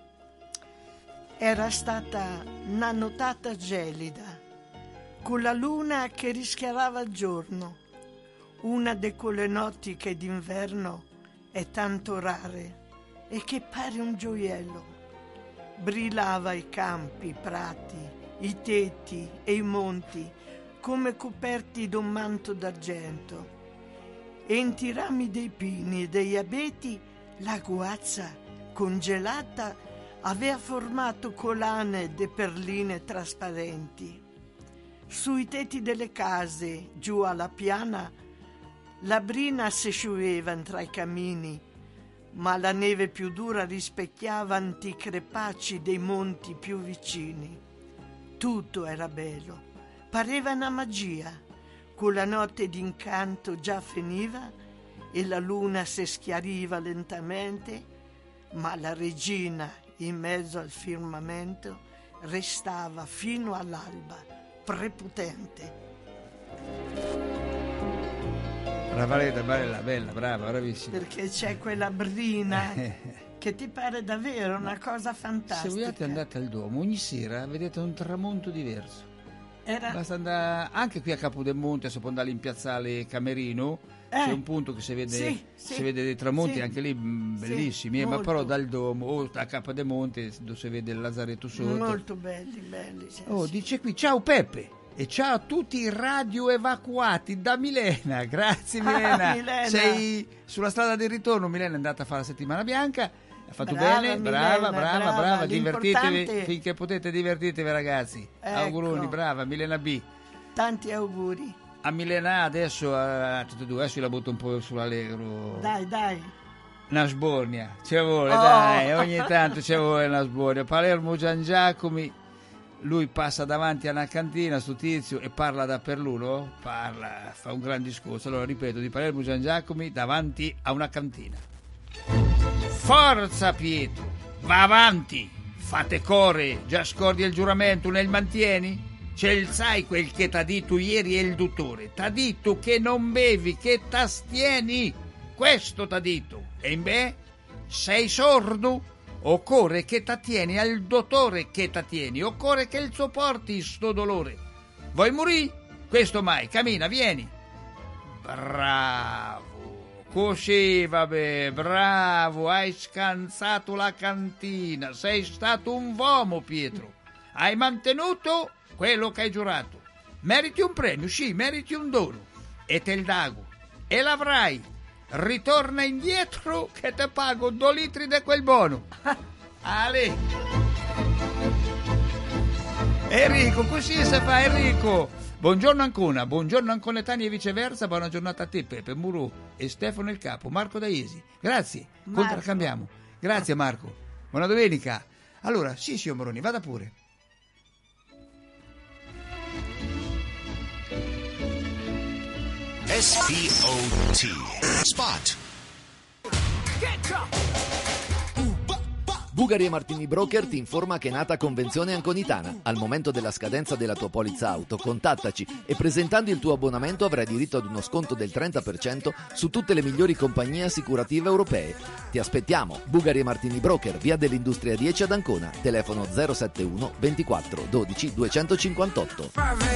C: Era stata una nottata gelida, con la luna che rischiarava il giorno, una di quelle notti che d'inverno è tanto rare e che pare un gioiello. Brillava i campi, i prati, i tetti e i monti come coperti da un manto d'argento. E in i rami dei pini e degli abeti la guazza congelata aveva formato collane de perline trasparenti. Sui tetti delle case, giù alla piana, la brina si scioveva tra i camini, ma la neve più dura rispecchiava antichi crepacci dei monti più vicini. Tutto era bello, pareva una magia. Con la notte d'incanto già finiva e la luna si schiariva lentamente, ma la regina in mezzo al firmamento restava fino all'alba, prepotente.
B: Brava Leda, bella, bella, brava, bravissima.
C: Perché c'è quella brina che ti pare davvero una cosa fantastica.
B: Se vogliate andate al Duomo, ogni sera vedete un tramonto diverso.
C: Era...
B: Basta andare anche qui a Capodemonte, se può andare in piazzale Camerino, eh, c'è un punto che si vede,
C: sì, sì,
B: si vede dei tramonti sì, anche lì bellissimi,
C: sì,
B: eh, ma però dal Duomo o a Capodemonte dove si vede il Lazaretto sotto.
C: Molto belli, belli. Sì,
B: oh,
C: sì.
B: Dice qui, ciao Peppe e ciao a tutti i radio evacuati da Milena. Grazie Milena.
C: Ah, Milena.
B: Sei sulla strada del ritorno, Milena è andata a fare la settimana bianca. Ha fatto
C: brava,
B: bene,
C: Milena,
B: brava, brava,
C: brava,
B: brava, divertitevi
C: l'importante...
B: finché potete, divertitevi ragazzi.
C: Ecco.
B: Auguroni, brava, Milena B.
C: Tanti auguri.
B: A Milena adesso, a tutte e due, adesso la butto un po' sull'allegro.
C: Dai, dai.
B: Una sbornia, ci vuole,
C: oh.
B: dai, ogni tanto ci vuole una sbornia. Palermo Gian Giacomi, lui passa davanti a una cantina, sto tizio, e parla da per l'uno, parla, fa un gran discorso. Allora ripeto, di Palermo Gian Giacomi davanti a una cantina. Forza Pietro, va avanti, fate core, già scordi il giuramento, nel mantieni? C'è il sai quel che t'ha detto ieri è il dottore, t'ha detto che non bevi, che t'astieni, questo t'ha detto, e in beh, sei sordo? occorre che t'attieni al dottore che t'attieni, occorre che il sopporti sto dolore. Vuoi morì? Questo mai, cammina, vieni. Bravo, così vabbè, bravo, hai scansato la cantina, sei stato un uomo, Pietro. Hai mantenuto quello che hai giurato. Meriti un premio, sì, meriti un dono. E te il dago. E l'avrai. Ritorna indietro che te pago due litri di quel buono. Ale. Enrico, così si fa, Enrico. Buongiorno Ancona, buongiorno Anconetani e viceversa, buona giornata a te Pepe, Murù e Stefano il Capo, Marco da Iesi. Grazie,
C: Marco.
B: contraccambiamo. Grazie Marco. Buona domenica. Allora, sì, signor Moroni, vada pure.
G: S P O T Spot.
H: Bugari e Martini Broker ti informa che è nata convenzione anconitana. Al momento della scadenza della tua polizza auto, contattaci e presentando il tuo abbonamento avrai diritto ad uno sconto del trenta per cento su tutte le migliori compagnie assicurative europee. Ti aspettiamo. Bugari e Martini Broker, via dell'Industria dieci ad Ancona, telefono zero sette uno ventiquattro dodici duecentocinquantotto.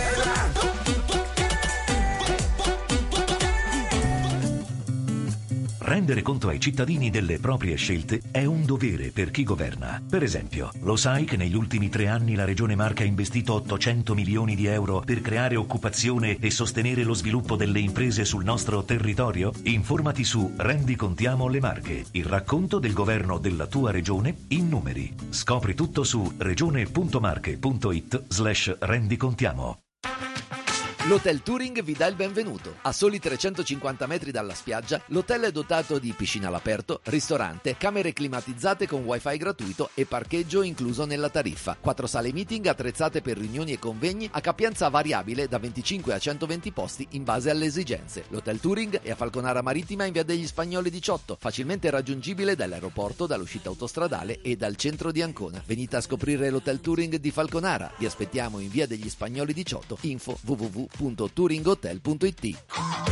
I: Rendere conto ai cittadini delle proprie scelte è un dovere per chi governa. Per esempio, lo sai che negli ultimi tre anni la Regione Marche ha investito ottocento milioni di euro per creare occupazione e sostenere lo sviluppo delle imprese sul nostro territorio? Informati su Rendicontiamo le Marche, il racconto del governo della tua regione in numeri. Scopri tutto su regione.marche.it slash rendicontiamo.
H: L'Hotel Touring vi dà il benvenuto. A soli trecentocinquanta metri dalla spiaggia, l'hotel è dotato di piscina all'aperto, ristorante, camere climatizzate con wifi gratuito e parcheggio incluso nella tariffa. Quattro sale meeting attrezzate per riunioni e convegni a capienza variabile da venticinque a centoventi posti in base alle esigenze. L'Hotel Touring è a Falconara Marittima in via degli Spagnoli diciotto, facilmente raggiungibile dall'aeroporto, dall'uscita autostradale e dal centro di Ancona. Venite a scoprire l'Hotel Touring di Falconara. Vi aspettiamo in via degli Spagnoli diciotto. Info w w w punto touringhotel punto i t.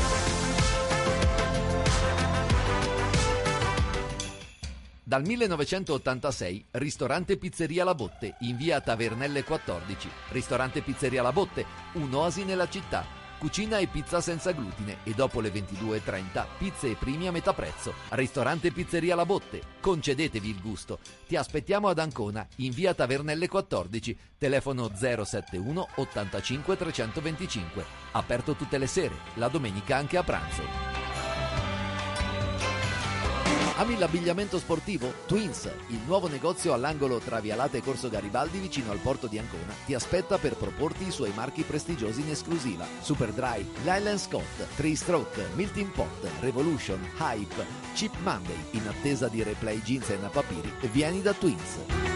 H: Dal millenovecentottantasei, ristorante Pizzeria La Botte in via Tavernelle quattordici. Ristorante Pizzeria La Botte, un'oasi nella città. Cucina e pizza senza glutine e dopo le ventidue e trenta pizze e primi a metà prezzo. Ristorante Pizzeria La Botte, concedetevi il gusto. Ti aspettiamo ad Ancona in via Tavernelle quattordici, telefono zero sette uno ottantacinque trecentoventicinque. Aperto tutte le sere, la domenica anche a pranzo. Ami l'abbigliamento sportivo? Twins, il nuovo negozio all'angolo tra Vialate e Corso Garibaldi vicino al porto di Ancona, ti aspetta per proporti i suoi marchi prestigiosi in esclusiva. Superdry, Lyland Scott, Three Stroke, Milton Pot, Revolution, Hype, Cheap Monday. In attesa di replay jeans e napapiri, vieni da Twins.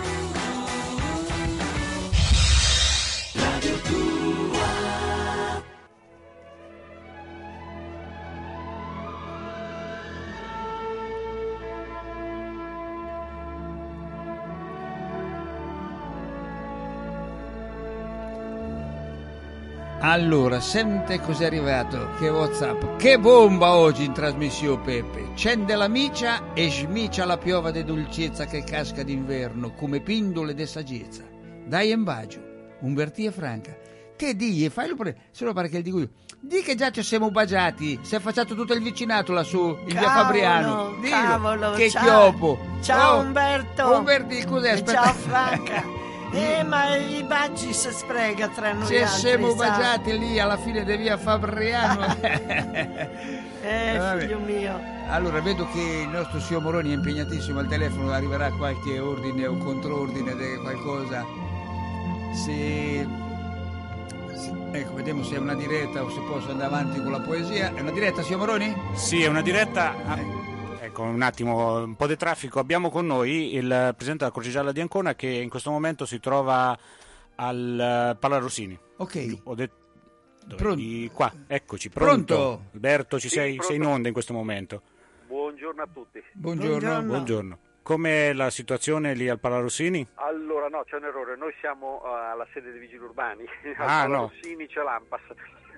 H: Radio tua.
B: Allora, sente cos'è arrivato, che WhatsApp, che bomba oggi in trasmissione Pepe, cende la micia e smicia la piova de dolcezza che casca d'inverno come pindole de saggezza. Dai in bagio, Umbertia Franca, te di, fallo pre, se lo pare che dico io, di che già ci siamo baciati, si è facciato tutto il vicinato lassù, in via Fabriano, dillo,
C: cavolo,
B: che
C: ciao.
B: chiopo.
C: Ciao
B: Oh,
C: Umberto.
B: Umberti, cos'è, aspetta.
C: Ciao Franca. Eh, ma i baggi si sprega tra noi
B: Se
C: altri,
B: siamo
C: sa.
B: baciati lì alla fine di via Fabriano.
C: Eh,
B: Vabbè.
C: figlio mio.
B: Allora, vedo che il nostro signor Moroni è impegnatissimo al telefono, arriverà qualche ordine o controordine di qualcosa. Se... se- Ecco, vediamo se è una diretta o se posso andare avanti con la poesia. È una diretta, signor Moroni?
A: Sì, è una diretta. Ah, ecco, un attimo, un po' di traffico. Abbiamo con noi il presidente della Croce Gialla di Ancona che in questo momento si trova al uh, Palla Rossini.
B: Ok.
A: Ho detto dove?
B: Pronto?
A: Di qua, eccoci, pronto.
B: Pronto?
A: Alberto, ci
J: Sì,
A: sei?
J: pronto.
A: Sei in onda in questo momento.
J: Buongiorno a tutti.
B: Buongiorno.
C: Buongiorno.
A: Buongiorno. Com'è la situazione lì al Palla Rossini?
J: Allora, no, c'è un errore. Noi siamo uh, alla sede dei Vigili Urbani.
A: Ah,
J: Al
A: no.
J: Rossini c'è l'Ampas.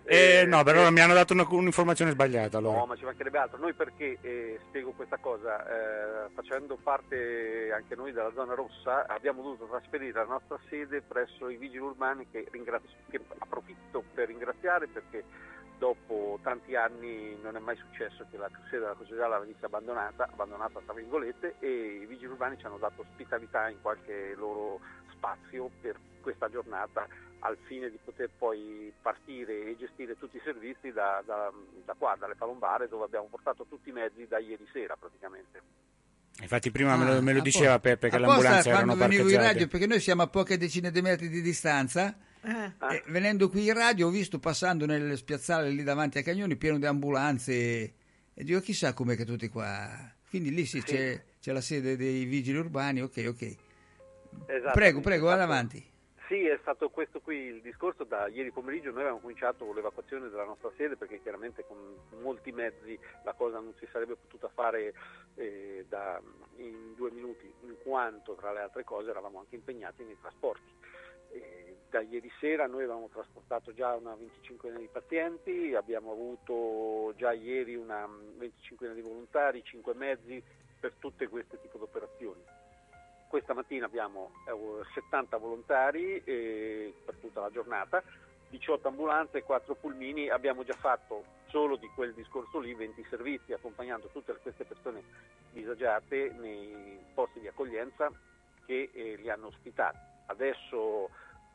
A: Eh, no, però mi hanno dato una, un'informazione sbagliata. Allora.
J: No, ma ci mancherebbe altro. Noi perché, eh, spiego questa cosa, eh, facendo parte anche noi della zona rossa, abbiamo dovuto trasferire la nostra sede presso i vigili urbani, che, ringrazio, che approfitto per ringraziare, perché dopo tanti anni non è mai successo che la sede della Croce Gialla venisse abbandonata, abbandonata tra virgolette, e i vigili urbani ci hanno dato ospitalità in qualche loro spazio per questa giornata, al fine di poter poi partire e gestire tutti i servizi da, da, da qua, dalle Palombare, dove abbiamo portato tutti i mezzi da ieri sera praticamente.
A: Infatti prima
B: Ah,
A: me lo, me lo diceva
B: apposta,
A: Peppe che le
B: apposta
A: ambulanze erano
B: quando venivo in
A: parcheggiate.
B: radio, perché noi siamo a poche decine di metri di distanza,
C: Eh.
B: e venendo qui in radio ho visto passando nel spiazzale lì davanti a Cagnoni pieno di ambulanze e dico chissà com'è che tutti qua, quindi lì sì,
J: Sì.
B: C'è, c'è la sede dei vigili urbani, ok ok.
J: Esatto.
B: Prego, prego, vada avanti.
J: Sì, è stato questo qui il discorso. Da ieri pomeriggio noi abbiamo cominciato con l'evacuazione della nostra sede, perché chiaramente con molti mezzi la cosa non si sarebbe potuta fare eh, da, in due minuti, in quanto tra le altre cose eravamo anche impegnati nei trasporti. Eh, da ieri sera noi avevamo trasportato già una venticinquina di pazienti, abbiamo avuto già ieri una venticinquina di volontari, cinque mezzi per tutte queste tipo di operazioni. Questa mattina abbiamo settanta volontari eh, per tutta la giornata, diciotto ambulanze e quattro pulmini. Abbiamo già fatto solo di quel discorso lì venti servizi, accompagnando tutte queste persone disagiate nei posti di accoglienza che eh, li hanno ospitati. Adesso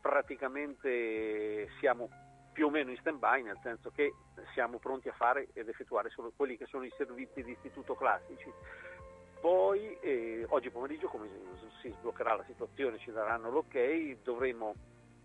J: praticamente siamo più o meno in stand-by, nel senso che siamo pronti a fare ed effettuare solo quelli che sono i servizi di istituto classici. Poi eh, oggi pomeriggio, come si sbloccherà la situazione, ci daranno l'ok, dovremo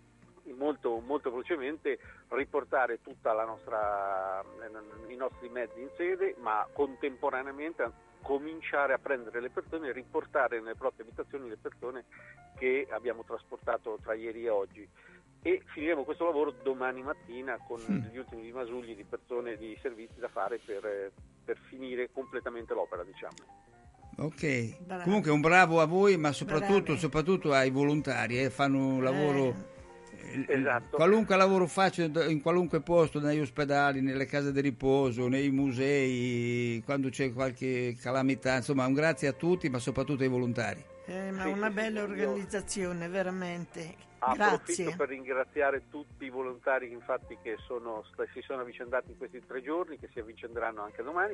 J: molto, molto velocemente riportare tutta la nostra, i nostri mezzi in sede, ma contemporaneamente cominciare a prendere le persone e riportare nelle proprie abitazioni le persone che abbiamo trasportato tra ieri e oggi. E finiremo questo lavoro domani mattina con mm. gli ultimi rimasugli di persone, di servizi da fare per, per finire completamente l'opera, diciamo.
B: Ok,
C: Bravo.
B: Comunque un bravo a voi, ma soprattutto,
C: Bravi.
B: soprattutto ai volontari, eh, fanno un lavoro, eh,
J: Esatto.
B: qualunque lavoro faccio in qualunque posto, negli ospedali, nelle case di riposo, nei musei, quando c'è qualche calamità, insomma un grazie a tutti, ma soprattutto ai volontari.
C: Eh, ma
J: Sì,
C: una
J: sì,
C: bella
J: io-
C: organizzazione, veramente.
J: Approfitto
C: Grazie.
J: per ringraziare tutti i volontari infatti che sono, si sono avvicendati in questi tre giorni, che si avvicenderanno anche domani,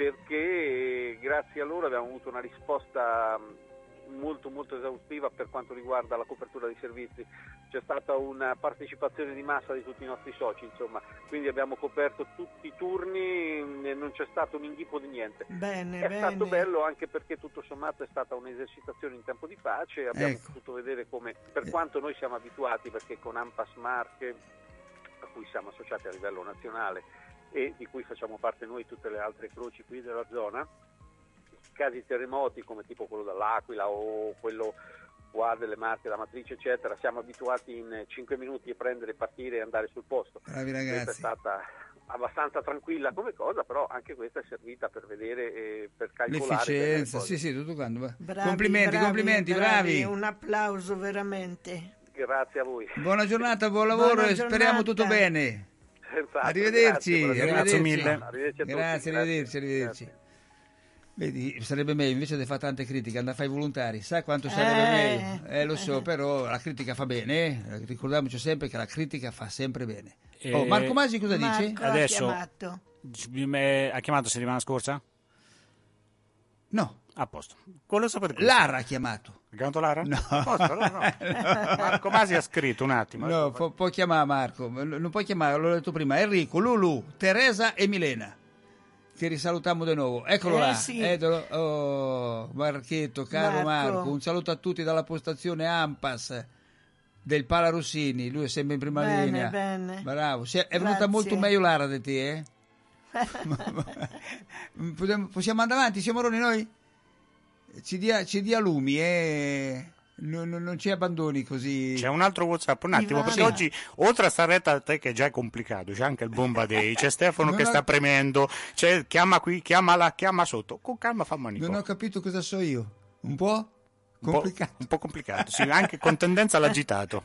J: perché grazie a loro abbiamo avuto una risposta molto molto esaustiva per quanto riguarda la copertura dei servizi. C'è stata una partecipazione di massa di tutti i nostri soci, insomma, quindi abbiamo coperto tutti i turni e non c'è stato un inghippo di niente.
C: Bene,
J: È
C: bene.
J: stato bello anche perché tutto sommato è stata un'esercitazione in tempo di pace, abbiamo
B: Ecco.
J: potuto vedere come, per quanto noi siamo abituati, perché con Ampas Marche, a cui siamo associati a livello nazionale e di cui facciamo parte noi tutte le altre croci qui della zona, casi terremoti come tipo quello dell'Aquila o quello qua delle Marche, la Matrice eccetera, siamo abituati in cinque minuti a prendere, partire e andare sul posto.
B: Bravi
J: Questa è
B: ragazzi.
J: stata abbastanza tranquilla come cosa, però anche questa è servita per vedere e per calcolare bene le
B: L'efficienza,
J: cose.
B: sì sì, tutto quanto. va.
C: Bravi,
B: complimenti,
C: bravi,
B: complimenti, bravi.
C: Un applauso veramente.
J: Grazie a voi.
B: Buona giornata, buon lavoro
C: Buona
B: e speriamo
C: giornata.
B: tutto bene.
J: Senz'altro.
B: Arrivederci,
J: Grazie, buona giornata.
A: Grazie
B: arrivederci.
A: mille.
J: Arrivederci a tutti.
B: Grazie, arrivederci, arrivederci.
J: Grazie.
B: Vedi, sarebbe meglio, invece di fare tante critiche, andare a fare i volontari, sai quanto sarebbe
C: Eh.
B: meglio? Eh, lo so, però la critica fa bene, eh? Ricordiamoci sempre che la critica fa sempre bene.
A: Eh,
B: Oh, Marco Masi cosa dice?
C: Marco ha
A: Adesso-
C: chiamato.
A: Me- Ha chiamato settimana scorsa?
B: No,
A: A posto. Quello sapete cosa?
B: Lara ha chiamato.
A: Ha chiamato Lara?
B: No.
A: A posto, no, no. Marco Masi ha scritto un attimo.
B: No, pu- può chiamare Marco, non puoi chiamare, l'ho detto prima, Enrico, Lulu, Teresa e Milena, che risalutiamo di nuovo. Eccolo
C: Eh,
B: là,
C: sì.
B: Eccolo. Oh, Marchetto, caro
C: Marco.
B: Marco, un saluto a tutti dalla postazione Ampas del Pala Rossini, lui è sempre in prima
C: Bene,
B: linea.
C: bene.
B: Bravo, Si è, è venuta
C: Grazie.
B: molto meglio Lara di te, eh? Possiamo- Possiamo andare avanti, siamo Roni noi? Ci dia, ci dia lumi, eh? Non, non- non ci abbandoni così.
A: C'è un altro WhatsApp, un attimo,
C: Ivana.
A: perché oggi, oltre a sta retta a te che già è complicato, c'è anche il Bomba Day, c'è Stefano
B: Non
A: che
B: ho-
A: sta premendo, c'è chiama qui, chiama là, chiama sotto, con calma fa manico.
B: Non ho capito cosa so io. Un po'?
A: Un po', un po' complicato, sì, anche con tendenza all'agitato.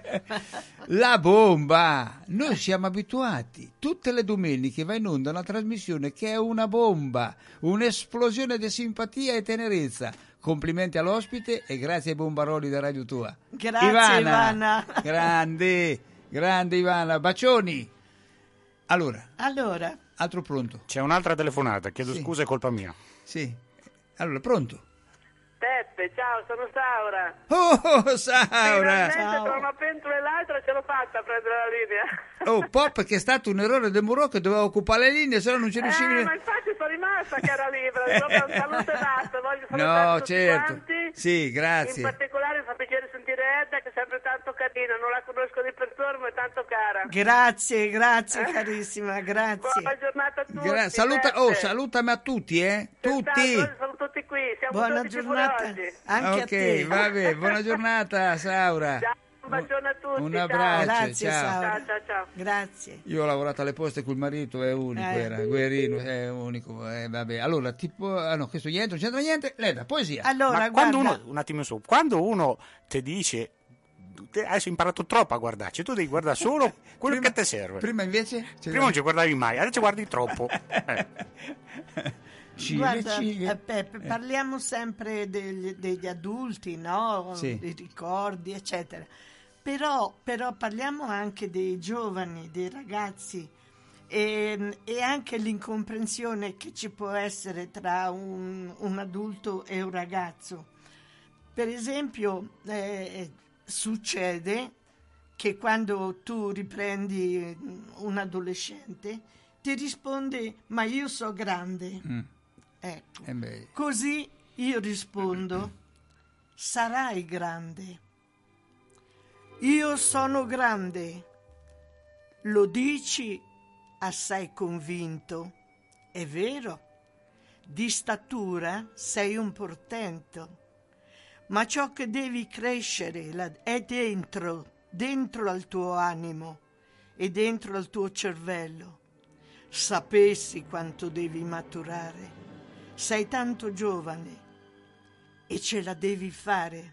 B: La bomba! Noi siamo abituati. Tutte le domeniche va in onda una trasmissione che è una bomba, un'esplosione di simpatia e tenerezza. Complimenti all'ospite e grazie ai bombaroli da Radio Tua.
C: Grazie
B: Ivana,
C: Ivana.
B: Grande, grande Ivana, bacioni. Allora,
C: Allora,
B: altro pronto.
A: C'è un'altra telefonata, chiedo
B: Sì.
A: scusa, è colpa mia.
B: Sì. Allora, pronto.
K: Peppe, ciao, sono Saura.
B: Oh, Saura!
K: Finalmente tra una pentola e l'altra ce l'ho fatta a prendere la linea.
B: Oh, Pop, che è stato un errore del Muro che doveva occupare le linee, se no non ci riuscivi.
K: Eh, ma infatti sono rimasta che era libera. Proprio un saluto e basta. Voglio salutare
B: No,
K: tutti
B: certo.
K: quanti.
B: Sì, grazie.
K: In particolare mi fa piacere sentire Edda, che è sempre tanto carina. Non la conosco di persona, ma è tanto cara.
C: grazie, grazie carissima, grazie.
K: Buona giornata a tutti.
B: Gra- saluta, oh,
K: Peppe.
B: salutami a tutti, eh? Tutti.
K: Senz'altro, sono tutti qui. Siamo
C: Buona
K: tutti
C: giornata
K: oggi.
C: anche
B: Ok,
C: a te.
B: vabbè, buona giornata, Saura.
K: Ciao, un bacione a tutti.
B: Un
K: ciao.
B: abbraccio,
C: Grazie
B: ciao.
C: Saura.
K: Ciao, ciao, ciao.
C: Grazie.
B: Io ho lavorato alle poste col marito, è unico,
C: Eh.
B: era Guerrino, è unico, eh, vabbè. Allora, tipo, ah no, questo niente, non c'entra niente, Leda, poesia.
C: Allora,
A: Ma quando
C: guarda,
A: uno, un attimo su, quando uno ti dice te- adesso hai imparato troppo a guardarci, tu devi guardare solo quello
B: Prima-
A: che ti serve.
B: Prima invece?
A: Prima non ci guardavi mai, adesso guardi troppo. Eh.
B: Cile,
C: guarda,
B: cile.
C: eh, Peppe, parliamo sempre degli, degli adulti, no?
B: Sì.
C: Dei ricordi, eccetera. Però, però parliamo anche dei giovani, dei ragazzi e, e anche l'incomprensione che ci può essere tra un, un adulto e un ragazzo. Per esempio, eh, succede che quando tu riprendi un adolescente ti risponde ma io so grande.
B: Mm.
C: Ecco.
B: Eh beh.
C: Così io rispondo sarai grande. Io sono grande. Lo dici assai convinto. È vero. Di statura sei un portento. Ma ciò che devi crescere la- è dentro, dentro al tuo animo e dentro al tuo cervello. Sapessi quanto devi maturare. Sei tanto giovane e ce la devi fare.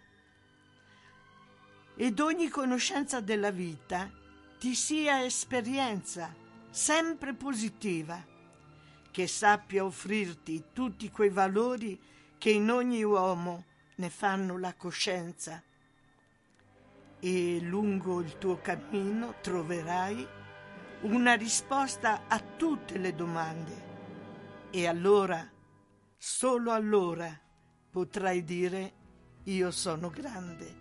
C: Ed ogni conoscenza della vita ti sia esperienza, sempre positiva, che sappia offrirti tutti quei valori che in ogni uomo ne fanno la coscienza. E lungo il tuo cammino troverai una risposta a tutte le domande. E allora, solo allora, potrai dire io sono grande.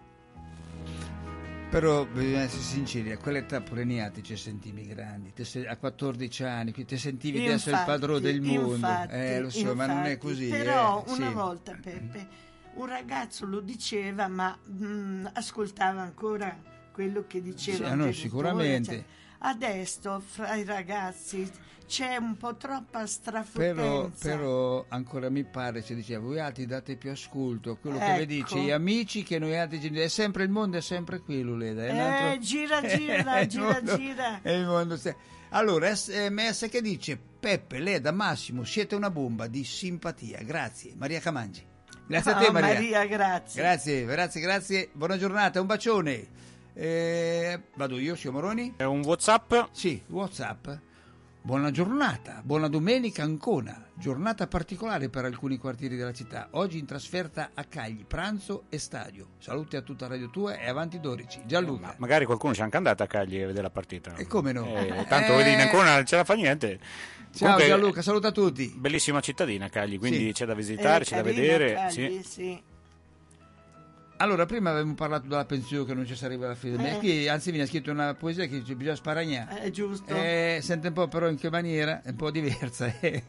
B: Però bisogna essere sinceri, a quell'età pure neati ci sentivi grandi, te se- a quattordici anni ti sentivi di essere il
C: Infatti,
B: padrone del mondo,
C: infatti,
B: eh, lo so, ma non è
C: infatti.
B: così.
C: Però
B: eh,
C: una
B: sì.
C: volta, Peppe, un ragazzo lo diceva, ma mh, ascoltava ancora quello che diceva
B: Sì,
C: il
B: no,
C: genitore,
B: sicuramente.
C: cioè, adesso fra i ragazzi c'è un po' troppa
B: Però,
C: strafotenza.
B: però ancora mi pare ci diceva voi altri date più ascolto a quello che
C: Ecco.
B: vi dice gli amici che noi altri genitori. È sempre il mondo, è sempre qui Luleda, è un
C: Eh,
B: altro-
C: gira, gira,
B: È il
C: gira,
B: mondo-
C: gira.
B: è il mondo se- allora S M S che dice Peppe, Leda, Massimo siete una bomba di simpatia, grazie Maria Camangi, grazie a te
C: Oh,
B: Maria.
C: Maria, grazie.
B: Grazie, grazie, grazie, buona giornata, un bacione. Eh, vado io, signor Moroni?
A: È un WhatsApp?
B: Sì, WhatsApp. Buona giornata, buona domenica Ancona, giornata particolare per alcuni quartieri della città. Oggi in trasferta a Cagli, pranzo e stadio. Saluti a tutta Radio Tua e avanti dodici. Gianluca.
A: Ma magari qualcuno c'è anche andato a Cagli a vedere la partita.
B: E come no?
A: Eh, tanto
B: Eh.
A: vedi, in ancora non ce la fa niente.
B: Ciao
A: Comunque,
B: Gianluca, saluta a tutti.
A: Bellissima cittadina Cagli, quindi
B: Sì.
A: c'è da visitare,
C: Eh,
A: c'è da
C: carina,
A: vedere.
C: Cagli,
A: Sì.
C: sì.
B: Allora, prima avevamo parlato della pensione che non ci sarebbe alla fine.
C: Eh.
B: Qui anzi viene scritto una poesia che dice bisogna sparagnare.
C: È giusto.
B: Eh, sente un po' però in che maniera, è un po' diversa.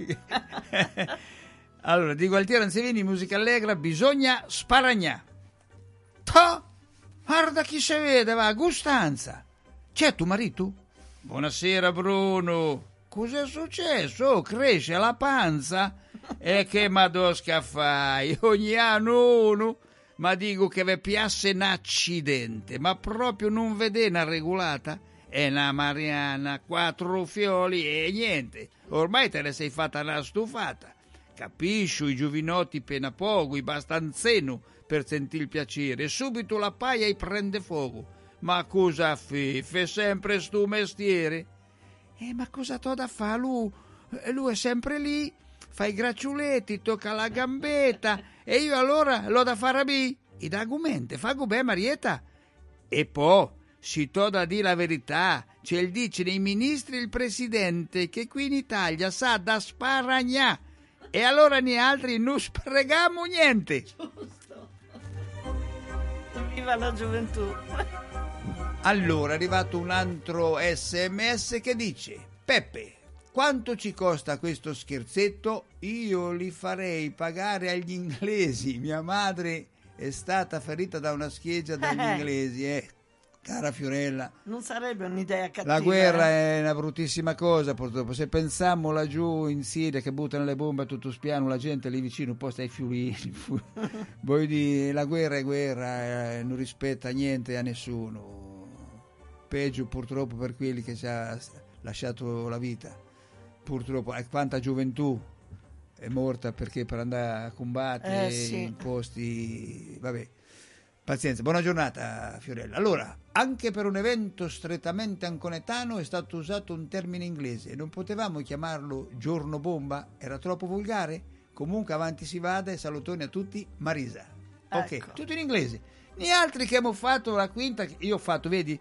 B: Allora, di Gualtiero Ansevini, musica allegra, bisogna sparagnà. To, guarda chi si vede, va, Gustanza. C'è tuo marito? Buonasera Bruno. Cos'è successo? Oh, cresce la panza? E che madosca fai? Ogni anno uno? Ma dico che ve piace un accidente, ma proprio non vede una regolata? È una Mariana, quattro fioli e niente. Ormai te ne sei fatta una stufata. Capisci, i giovinotti pena poco, i bastanzeno, per sentire il piacere e subito la paia e prende fuoco. Ma cosa fi, fai sempre stu mestiere? Eh, ma cosa t'ho da fare? Lui, lui è sempre lì, fa i gracciuletti, tocca la gambetta e io allora l'ho da fare a me. Ed argomenti, fa bene Marietta. E poi, si t'ho da dire la verità, c'è il dice nei ministri il presidente che qui in Italia sa da sparagnà e allora noi altri non spregamo niente.
C: Giusto. Viva la gioventù.
B: Allora è arrivato un altro sms che dice: Peppe, quanto ci costa questo scherzetto? Io li farei pagare agli inglesi. Mia madre è stata ferita da una scheggia dagli
C: Eh.
B: inglesi, eh. Cara Fiorella,
C: Non sarebbe un'idea cattiva.
B: la guerra
C: eh?
B: è una bruttissima cosa purtroppo. Se pensiamo laggiù in Siria che buttano le bombe a tutto spiano, la gente lì vicino un po' sta ai fiulini. Voglio dire, la guerra è guerra, eh, non rispetta niente a nessuno. Peggio purtroppo per quelli che ci ha lasciato la vita. Purtroppo, eh, quanta gioventù è morta perché per andare a combattere
C: Eh, sì.
B: in posti... Vabbè. Pazienza, buona giornata Fiorella. Allora, anche per un evento strettamente anconetano è stato usato un termine inglese. Non potevamo chiamarlo giorno bomba? Era troppo volgare? Comunque avanti si vada e salutoni a tutti, Marisa. Ok,
C: Ecco.
B: tutto in inglese. Gli altri che abbiamo fatto la quinta, io ho fatto, vedi,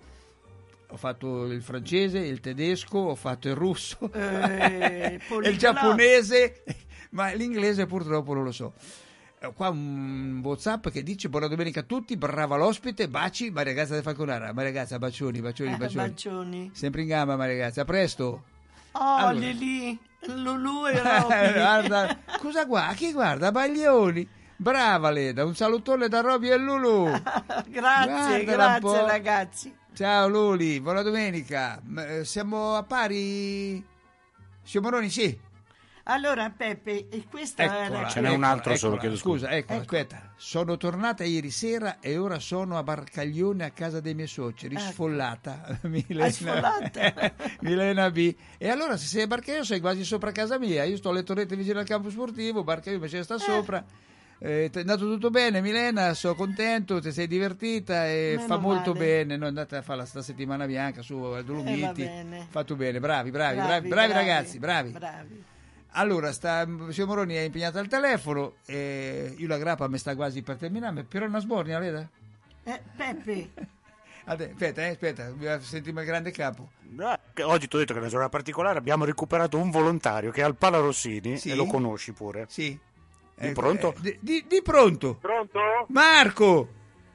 B: ho fatto il francese, il tedesco, ho fatto il russo,
C: Eh,
B: il
C: poliglot.
B: giapponese, ma l'inglese purtroppo non lo so. Qua un WhatsApp che dice: buona domenica a tutti, brava l'ospite, baci Maria Grazia del Falconara. Maria Grazia, bacioni, bacioni,
C: Eh,
B: bacioni.
C: bacioni.
B: Sempre in gamba Maria Grazia, a presto.
C: Oh,
B: Allora.
C: Lili, Lulu e Roby.
B: Guarda, cosa guarda? Chi guarda? Baglioni. Brava Leda, un salutone da Roby e Lulu.
C: Grazie,
B: Guardala un
C: grazie
B: po'.
C: ragazzi.
B: Ciao Luli, buona domenica. Ma, eh, Siamo a pari? Siamo Moroni, sì.
C: Allora Peppe, e questa era...
B: Eccola,
A: Ce n'è un
B: eccola,
A: altro solo,
B: eccola.
A: chiedo scusa.
B: Scusa, ecco,
C: Ecco.
B: aspetta. Sono tornata ieri sera e ora sono a Barcaglione a casa dei miei suoceri,
C: Ecco.
B: sfollata. Milena,
C: Hai sfollata?
B: Milena B. E allora se sei a Barcaglione sei quasi sopra casa mia. Io sto alle torrette vicino al campo sportivo, Barcaglione invece sta sopra. Eh, è andato tutto bene Milena, sono contento, ti sei divertita e
C: Meno
B: fa molto
C: male.
B: bene. Noi andate a fare la sta settimana bianca su a
C: Eh, va
B: Dolomiti.
C: bene.
B: Fatto bene, bravi, bravi, bravi, bravi, ragazzi, bravi.
C: bravi.
B: Allora, sta, signor Moroni è impegnato al telefono, e io la grappa mi sta quasi per terminare, però una sbornia, vede?
C: Eh, Peppe,
B: Ade- Aspetta, eh, aspetta, sentiamo il grande capo.
A: Ah, che oggi ti ho detto che è una giornata particolare, abbiamo recuperato un volontario che è al Pala Rossini
B: Sì?
A: e lo conosci pure.
B: Sì.
A: Di
B: Ecco,
A: pronto?
B: eh, di, di- di pronto.
J: Pronto?
B: Marco!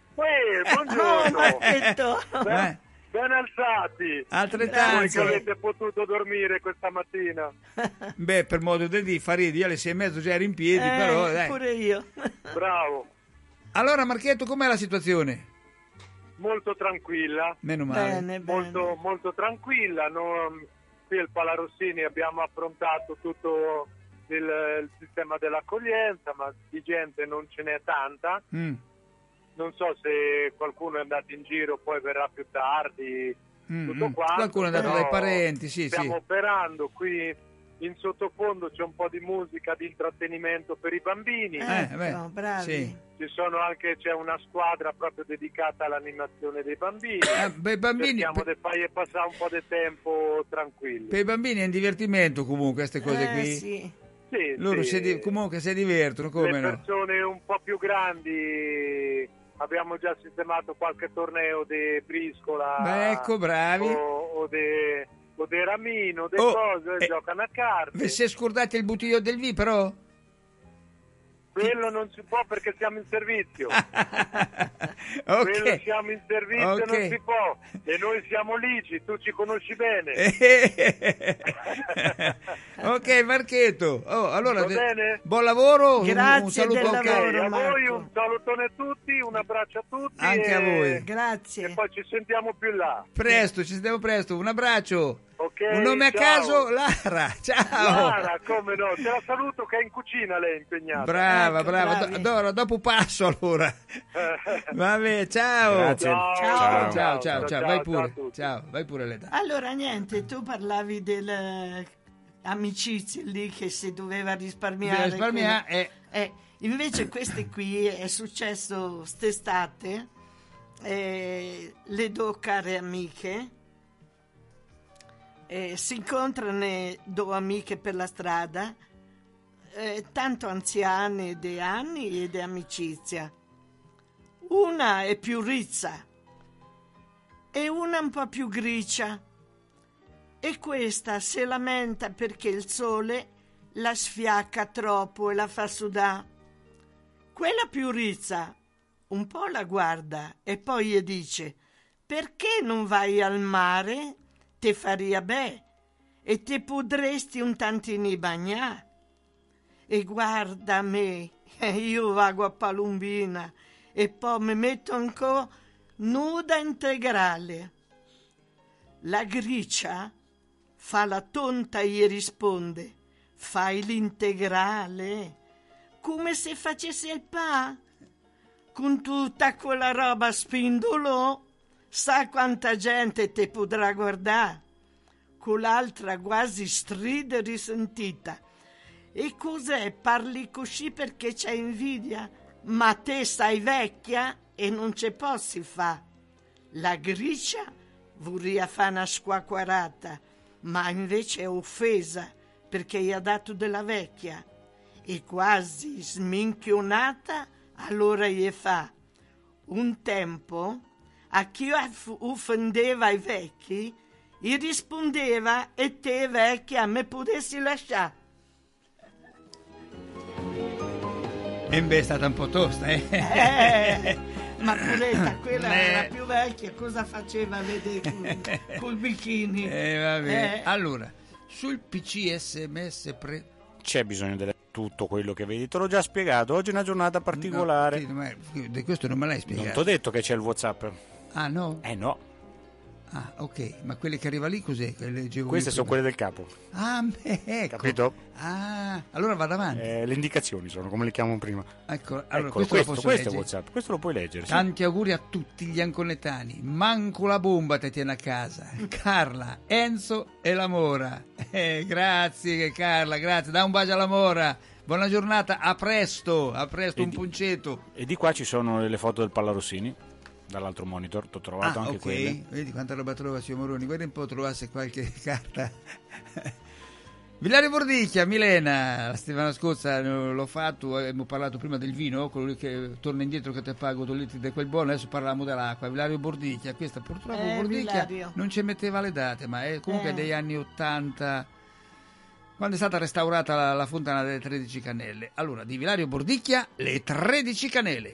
J: Uè,
C: oh
J: buongiorno.
C: Marchetto,
B: Eh,
J: Ben alzati. Voi
B: altrettanto.
J: che avete potuto dormire questa mattina.
B: Beh, per modo di dire, fa ridi, io alle sei e mezzo già ero in piedi,
C: Eh,
B: però dai.
C: pure io.
J: Bravo.
B: Allora, Marchetto, com'è la situazione?
J: Molto tranquilla.
B: Meno male.
C: Bene, bene.
J: Molto, molto tranquilla. Non- qui al Palarossini abbiamo affrontato tutto il, il sistema dell'accoglienza, ma di gente non ce n'è tanta.
B: Mm,
J: Non so se qualcuno è andato in giro, poi verrà più tardi.
B: mm,
J: Tutto
B: mm.
J: quanto,
B: Qualcuno è andato
J: però
B: dai parenti, sì,
J: stiamo
B: sì.
J: operando qui in sottofondo, c'è un po' di musica di intrattenimento per i bambini.
B: Eh,
C: Ecco,
B: beh,
C: bravi.
B: sì.
J: Ci sono anche, c'è una squadra proprio dedicata all'animazione dei bambini.
B: Eh, beh, i bambini,
J: Cerchiamo
B: per,
J: di fargli passare un po' di tempo tranquilli.
B: per i bambini è un divertimento comunque queste cose
C: Eh,
B: qui.
C: sì.
J: Sì,
B: Loro
J: sì.
B: si di- comunque si divertono, come
J: Le
B: no?
J: persone un po' più grandi abbiamo già sistemato qualche torneo di briscola.
B: Beh, ecco, bravi.
J: O, o di o di ramino, di
B: Oh,
J: cose,
B: eh,
J: giocano a carte.
B: Vi si è scordati il bottiglio del V però?
J: Quello non si può perché siamo in servizio. Quello
B: Ok.
J: siamo in servizio
B: Ok.
J: non si può. E noi siamo lici, tu ci conosci bene.
B: Ok, Marchetto. Oh, allora,
J: Va
B: de-
J: bene?
B: buon lavoro. un- un,
C: Grazie
B: saluto
C: del
B: anche,
C: lavoro.
J: a voi
C: Marco.
J: un salutone a tutti, un abbraccio a tutti.
B: anche
J: e,
B: a voi.
J: E
C: Grazie.
J: poi ci sentiamo più là.
B: Presto, ci sentiamo presto. Un abbraccio.
J: Ok,
B: Un nome a
J: ciao.
B: caso, Lara. Ciao.
J: Lara, come no? Te la saluto che è in cucina lei è impegnata.
B: Brava,
C: Ecco,
B: brava.
C: bravi.
B: Do- do- dopo passo allora. Vabbè, ciao.
A: Grazie.
J: Ciao.
B: Ciao, ciao,
J: Ciao,
B: ciao,
J: ciao,
B: vai
J: ciao
B: pure.
J: a tutti.
B: Ciao, vai pure Leda.
C: Allora, niente, tu parlavi delle amicizie lì che si doveva risparmiare.
B: Bisogna risparmiare,
C: quello-
B: eh.
C: Eh, Invece queste qui è successo st'estate, eh, le due care amiche eh, si incontrano due amiche per la strada, eh, tanto anziane di anni e di amicizia. Una è più rizza e una un po' più grigia, e questa si lamenta perché il sole la sfiacca troppo e la fa sudare. Quella più rizza un po' la guarda e poi gli dice: perché non vai al mare? Te faria bene e te potresti un tantini bagnare. E guarda me, io vago a Palombina e poi mi metto ancora nuda integrale. La gricia fa la tonta e gli risponde: fai l'integrale, come se facesse il pa. Con tutta quella roba spindolo, sa quanta gente te potrà guardare. Con l'altra quasi stride risentita: e cos'è, parli così perché c'hai invidia? Ma te sei vecchia e non ce possi fa. La gricia vorria fare una squacquarata, ma invece è offesa perché gli ha dato della vecchia, e quasi sminchionata allora gli fa: un tempo a chi offendeva i vecchi gli rispondeva: e te vecchia me potessi lasciare.
B: E beh, è stata un po' tosta, eh?
C: eh ma puretta, quella
B: eh.
C: era più vecchia, cosa faceva vedere col, col bikini?
B: Eh, vabbè.
C: Eh.
B: Allora, sul P C S M S pre...
A: c'è bisogno di tutto quello che vedi, te l'ho già spiegato. Oggi è una giornata particolare.
B: No, sì, ma di questo non me l'hai spiegato.
A: Non ti ho detto che c'è il WhatsApp.
B: Ah, no?
A: Eh no.
B: Ah, ok, ma quelle che arriva lì cos'è? Quelle
A: Queste sono quelle del capo.
B: Ah, beh, ecco.
A: Capito?
B: Ah, allora vado avanti.
A: Eh, le indicazioni sono, come le chiamo prima.
B: Ecco, allora
A: Eccolo,
B: questo,
A: questo,
B: lo posso
A: questo è
B: leggere.
A: WhatsApp, questo lo puoi leggere. Sì.
B: Tanti auguri a tutti gli anconetani. Manco la bomba te tiene a casa. Carla, Enzo e la Mora. Eh, grazie Carla, grazie. Dai un bacio alla Mora. Buona giornata, a presto, a presto,
A: E
B: un
A: di-
B: puncetto.
A: E di qua ci sono le foto del Pallarossini, dall'altro monitor, ti ho trovato
B: Ah,
A: anche
B: ok,
A: quelle.
B: vedi quanta roba trova signor Moroni, guarda un po' trovasse qualche carta. Villario Bordicchia, Milena, la settimana scorsa l'ho fatto, abbiamo parlato prima del vino, quello lì che torna indietro che ti pago due litri di quel buono, adesso parliamo dell'acqua. Villario Bordicchia, questa purtroppo
C: Eh,
B: Bordicchia
C: Villario.
B: non ci metteva le date, ma è comunque
C: Eh.
B: degli anni ottanta, quando è stata restaurata la, la fontana delle tredici Cannelle. Allora, di Villario Bordicchia, le tredici Cannelle.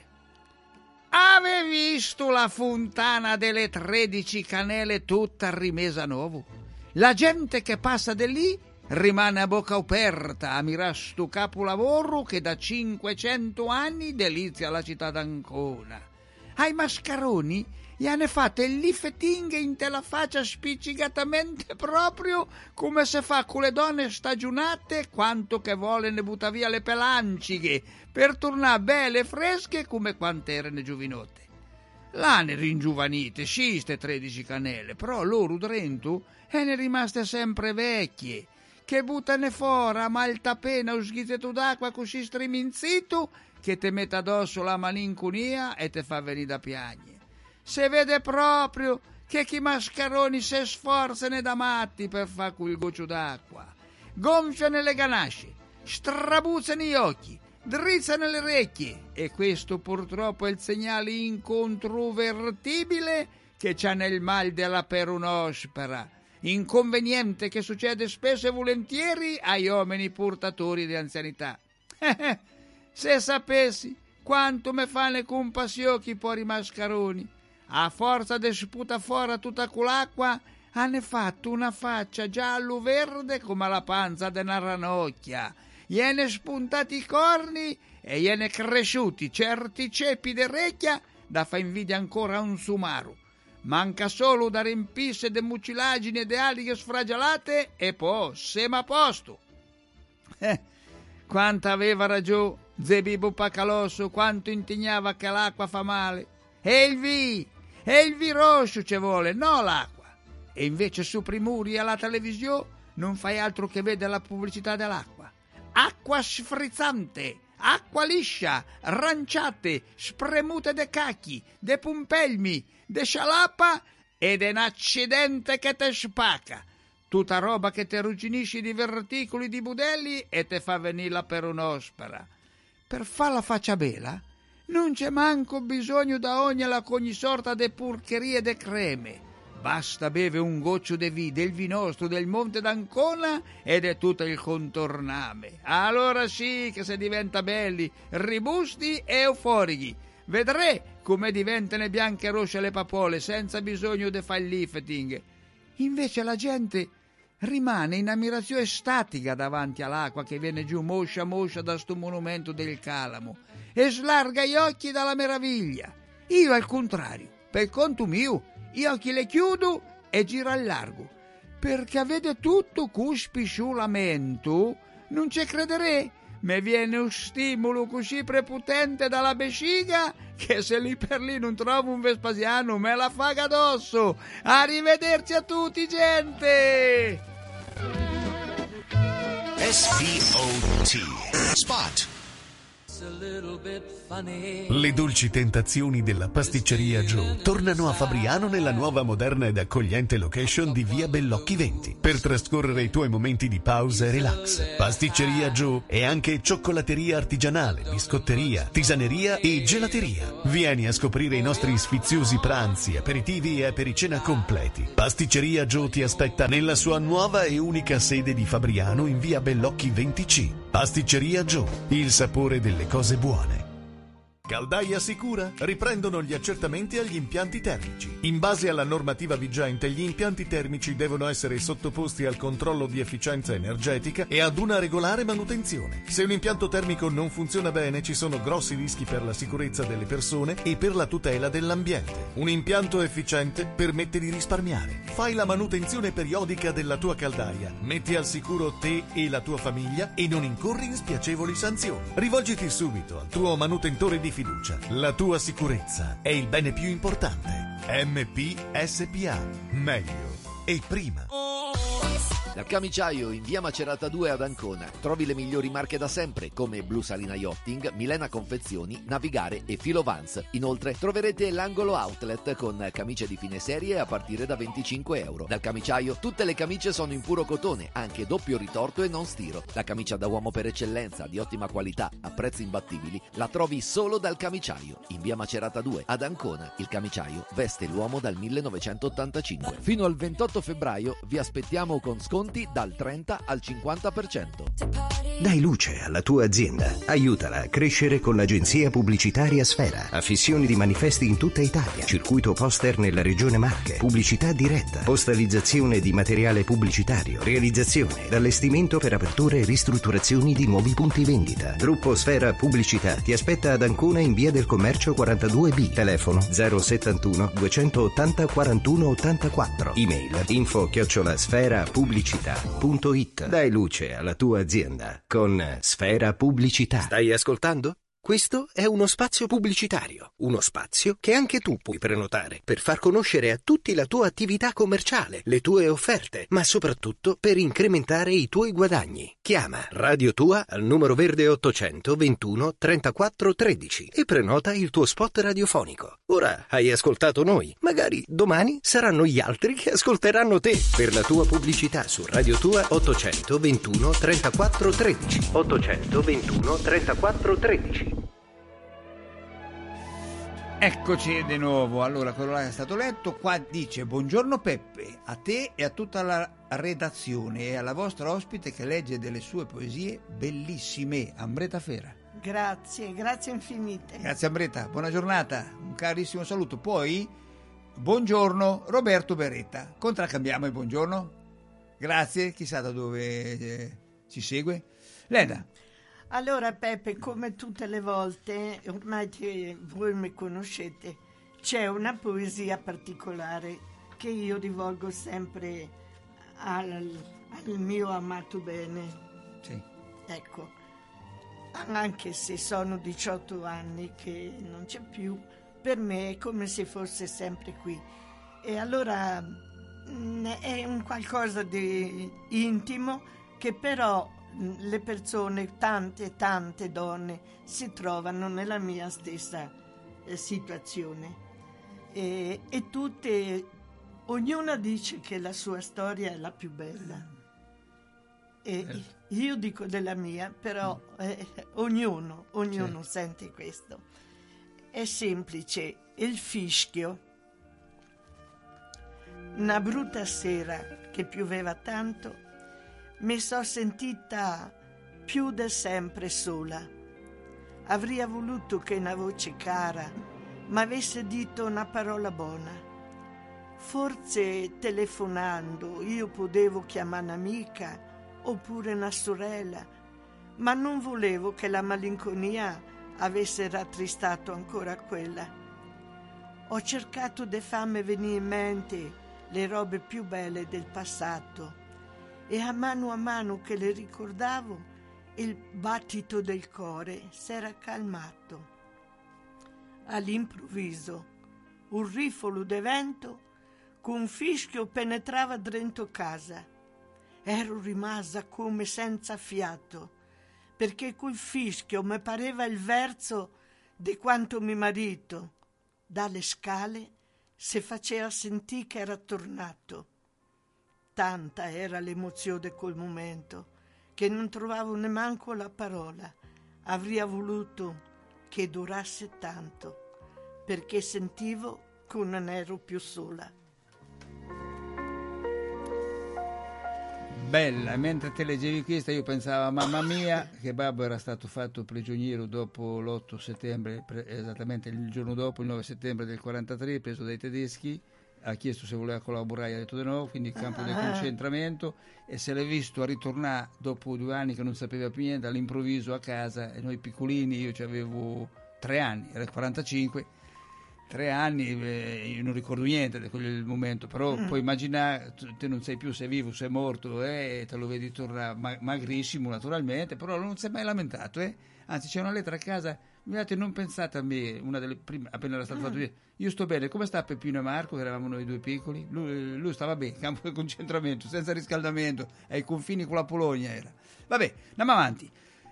B: Avevi visto la fontana delle tredici Cannelle tutta rimesa a nuovo? La gente che passa di lì rimane a bocca aperta a mirare sto capolavoro che da cinquecento anni delizia la città d'Ancona. Ai mascaroni gli hanno fatto il lifting in te la faccia spiccicatamente proprio come se fa con le donne stagionate quanto che vuole ne butta via le pelancighe per tornare belle e fresche come quante erano giovinote. L'hanno ringiovanite, sì, ste tredici Cannelle, però loro dentro ne rimaste sempre vecchie, che buttane fuori a maltapena un schizzetto d'acqua così striminzito che te mette addosso la malinconia e te fa venire da piagne. Se vede proprio che chi mascaroni si sforzano da matti per fare quel goccio d'acqua, gonfiano le ganasce, strabuzzano gli occhi, drizzano le orecchie, e questo purtroppo è il segnale incontrovertibile che c'ha nel mal della peronospera, inconveniente che succede spesso e volentieri agli uomini portatori di anzianità. Se sapessi quanto me fanno compassione chi poi i mascaroni, a forza de sputa fuori tutta quell'acqua, hanno fatto una faccia giallo-verde come la panza di una ranocchia. Gliene spuntati i corni e gliene cresciuti certi ceppi di recchia da fa invidia ancora a un sumaru. Manca solo da riempirsi de mucilagini e de alighe sfragiolate e poi siamo a posto. Eh, quanto aveva ragione Zebibo Pacalosso, quanto intignava che l'acqua fa male. E il vi, e il vi rosso ci vuole, no l'acqua. E invece su Primuri alla televisione non fai altro che vedere la pubblicità dell'acqua. Acqua sfrizzante, acqua liscia, ranciate, spremute de cacchi, de pumpelmi, de scialappa ed un accidente che te spacca. Tutta roba che te rugginisci di verticoli di budelli e te fa venire per un'ospera. Per far la faccia bella non c'è manco bisogno da ogni alla ogni sorta de purcherie de creme. Basta beve un goccio de vi, del vinostro, del Monte d'Ancona ed è tutto il contorname. Allora sì che se diventa belli, ribusti e euforici. Vedrei come diventano bianche e rosse le papole senza bisogno di fare il lifting. Invece la gente rimane in ammirazione statica davanti all'acqua che viene giù moscia moscia da sto monumento del Calamo e slarga gli occhi dalla meraviglia. Io al contrario, per conto mio, gli occhi le chiudo e giro al largo, perché vede tutto cuspisulamento, non ci crederei. Mi viene un stimolo così prepotente dalla vescica che se lì per lì non trovo un Vespasiano me la faga addosso. Arrivederci a tutti, gente!
G: S P O T Spot. Le dolci tentazioni della pasticceria Joe tornano a Fabriano nella nuova moderna ed accogliente location di via Bellocchi venti per trascorrere i tuoi momenti di pausa e relax. Pasticceria Joe è anche cioccolateria artigianale, biscotteria, tisaneria e gelateria. Vieni a scoprire i nostri sfiziosi pranzi, aperitivi e apericena completi. Pasticceria Joe ti aspetta nella sua nuova e unica sede di Fabriano in via Bellocchi venti C. Pasticceria Joe, il sapore delle cose buone. Caldaia Sicura riprendono gli accertamenti agli impianti termici. In base alla normativa vigente, gli impianti termici devono essere sottoposti al controllo di efficienza energetica e ad una regolare manutenzione. Se un impianto termico non funziona bene, ci sono grossi rischi per la sicurezza delle persone e per la tutela dell'ambiente. Un impianto efficiente permette di risparmiare. Fai la manutenzione periodica della tua caldaia, metti al sicuro te e la tua famiglia e non incorri in spiacevoli sanzioni. Rivolgiti subito al tuo manutentore di fiducia. La tua sicurezza è il bene più importante. M P S P A. Meglio e prima.
H: Dal Camiciaio in via Macerata due ad Ancona trovi le migliori marche da sempre come Blu Salina Yachting, Milena Confezioni, Navigare e Filovans. Inoltre troverete l'angolo outlet con camicie di fine serie a partire da venticinque euro. Dal Camiciaio tutte le camicie sono in puro cotone, anche doppio ritorto e non stiro. La camicia da uomo per eccellenza, di ottima qualità, a prezzi imbattibili, la trovi solo dal Camiciaio in via Macerata due ad Ancona. Il Camiciaio veste l'uomo dal millenovecentottantacinque. Fino al ventotto febbraio vi aspettiamo con sconti dal trenta al cinquanta per cento.
L: Dai luce alla tua azienda. Aiutala a crescere con l'agenzia pubblicitaria Sfera. Affissioni di manifesti in tutta Italia. Circuito poster nella regione Marche. Pubblicità diretta. Postalizzazione di materiale pubblicitario. Realizzazione ed allestimento per aperture e ristrutturazioni di nuovi punti vendita. Gruppo Sfera Pubblicità ti aspetta ad Ancona in via del Commercio quarantadue B. Telefono zero settantuno duecentottanta quarantuno ottantaquattro. Email info chiocciola sfera pubblicità punto it. Dai luce alla tua azienda con Sfera Pubblicità. Stai ascoltando? Questo è uno spazio pubblicitario, uno spazio che anche tu puoi prenotare per far conoscere a tutti la tua attività commerciale, le tue offerte, ma soprattutto per incrementare i tuoi guadagni. Chiama Radio Tua al numero verde ottocento ventuno trentaquattro tredici e prenota il tuo spot radiofonico. Ora hai ascoltato noi, magari domani saranno gli altri che ascolteranno te. Per la tua pubblicità su Radio Tua ottocento ventuno trentaquattro tredici. ottocento ventuno trentaquattro tredici.
B: Eccoci di nuovo. Allora, quello là è stato letto. Qua dice: buongiorno Peppe, a te e a tutta la redazione e alla vostra ospite che legge delle sue poesie bellissime, Ambreta Fera.
C: Grazie, grazie infinite.
B: Grazie Ambreta, buona giornata, un carissimo saluto. Poi, buongiorno Roberto Beretta. Contraccambiamo il buongiorno? Grazie, chissà da dove eh, ci segue. Leda.
C: Allora Peppe, come tutte le volte, ormai che voi mi conoscete, c'è una poesia particolare che io rivolgo sempre al, al mio amato bene.
B: Sì.
C: Ecco, anche se sono diciotto anni che non c'è più, per me è come se fosse sempre qui. E allora è un qualcosa di intimo che però le persone, tante e tante donne, si trovano nella mia stessa eh, situazione. E, e tutte, ognuna dice che la sua storia è la più bella. E io dico della mia, però eh, ognuno, ognuno certo. sente questo. È semplice, il fischio. Una brutta sera che pioveva tanto, mi sono sentita più di sempre sola. Avrei voluto che una voce cara mi avesse detto una parola buona. Forse telefonando io potevo chiamare un'amica oppure una sorella, ma non volevo che la malinconia avesse rattristato ancora quella. Ho cercato di farmi venire in mente le robe più belle del passato e a mano a mano che le ricordavo il battito del cuore s'era calmato. All'improvviso un rifolo di vento con un fischio penetrava dentro casa. Ero rimasa come senza fiato, perché quel fischio mi pareva il verso di quanto mio marito dalle scale si faceva sentire che era tornato. Tanta era l'emozione di quel momento che non trovavo neanche la parola. Avrei voluto che durasse tanto, perché sentivo che non ero più sola.
B: Bella, mentre te leggevi questa io pensavo, mamma mia, che Babbo era stato fatto prigioniero dopo l'otto settembre, esattamente il giorno dopo, il nove settembre del quarantatré, preso dai tedeschi, ha chiesto se voleva collaborare, ha detto di no, quindi campo del concentramento, e se l'è visto a ritornare dopo due anni che non sapeva più niente, all'improvviso a casa, e noi piccolini, io avevo tre anni, era il quarantacinque, tre anni, eh, io non ricordo niente di quel momento, però mm. puoi immaginare, te non sai più se è vivo, se è morto, eh, te lo vedi tornare ma- magrissimo naturalmente, però non si è mai lamentato, eh. Anzi c'è una lettera a casa, guardate, non pensate a me, una delle prime, appena era stato mm. fatto, io sto bene, come sta Peppino e Marco, che eravamo noi due piccoli, lui, lui stava bene, campo di concentramento, senza riscaldamento, ai confini con la Polonia era. Vabbè, andiamo avanti,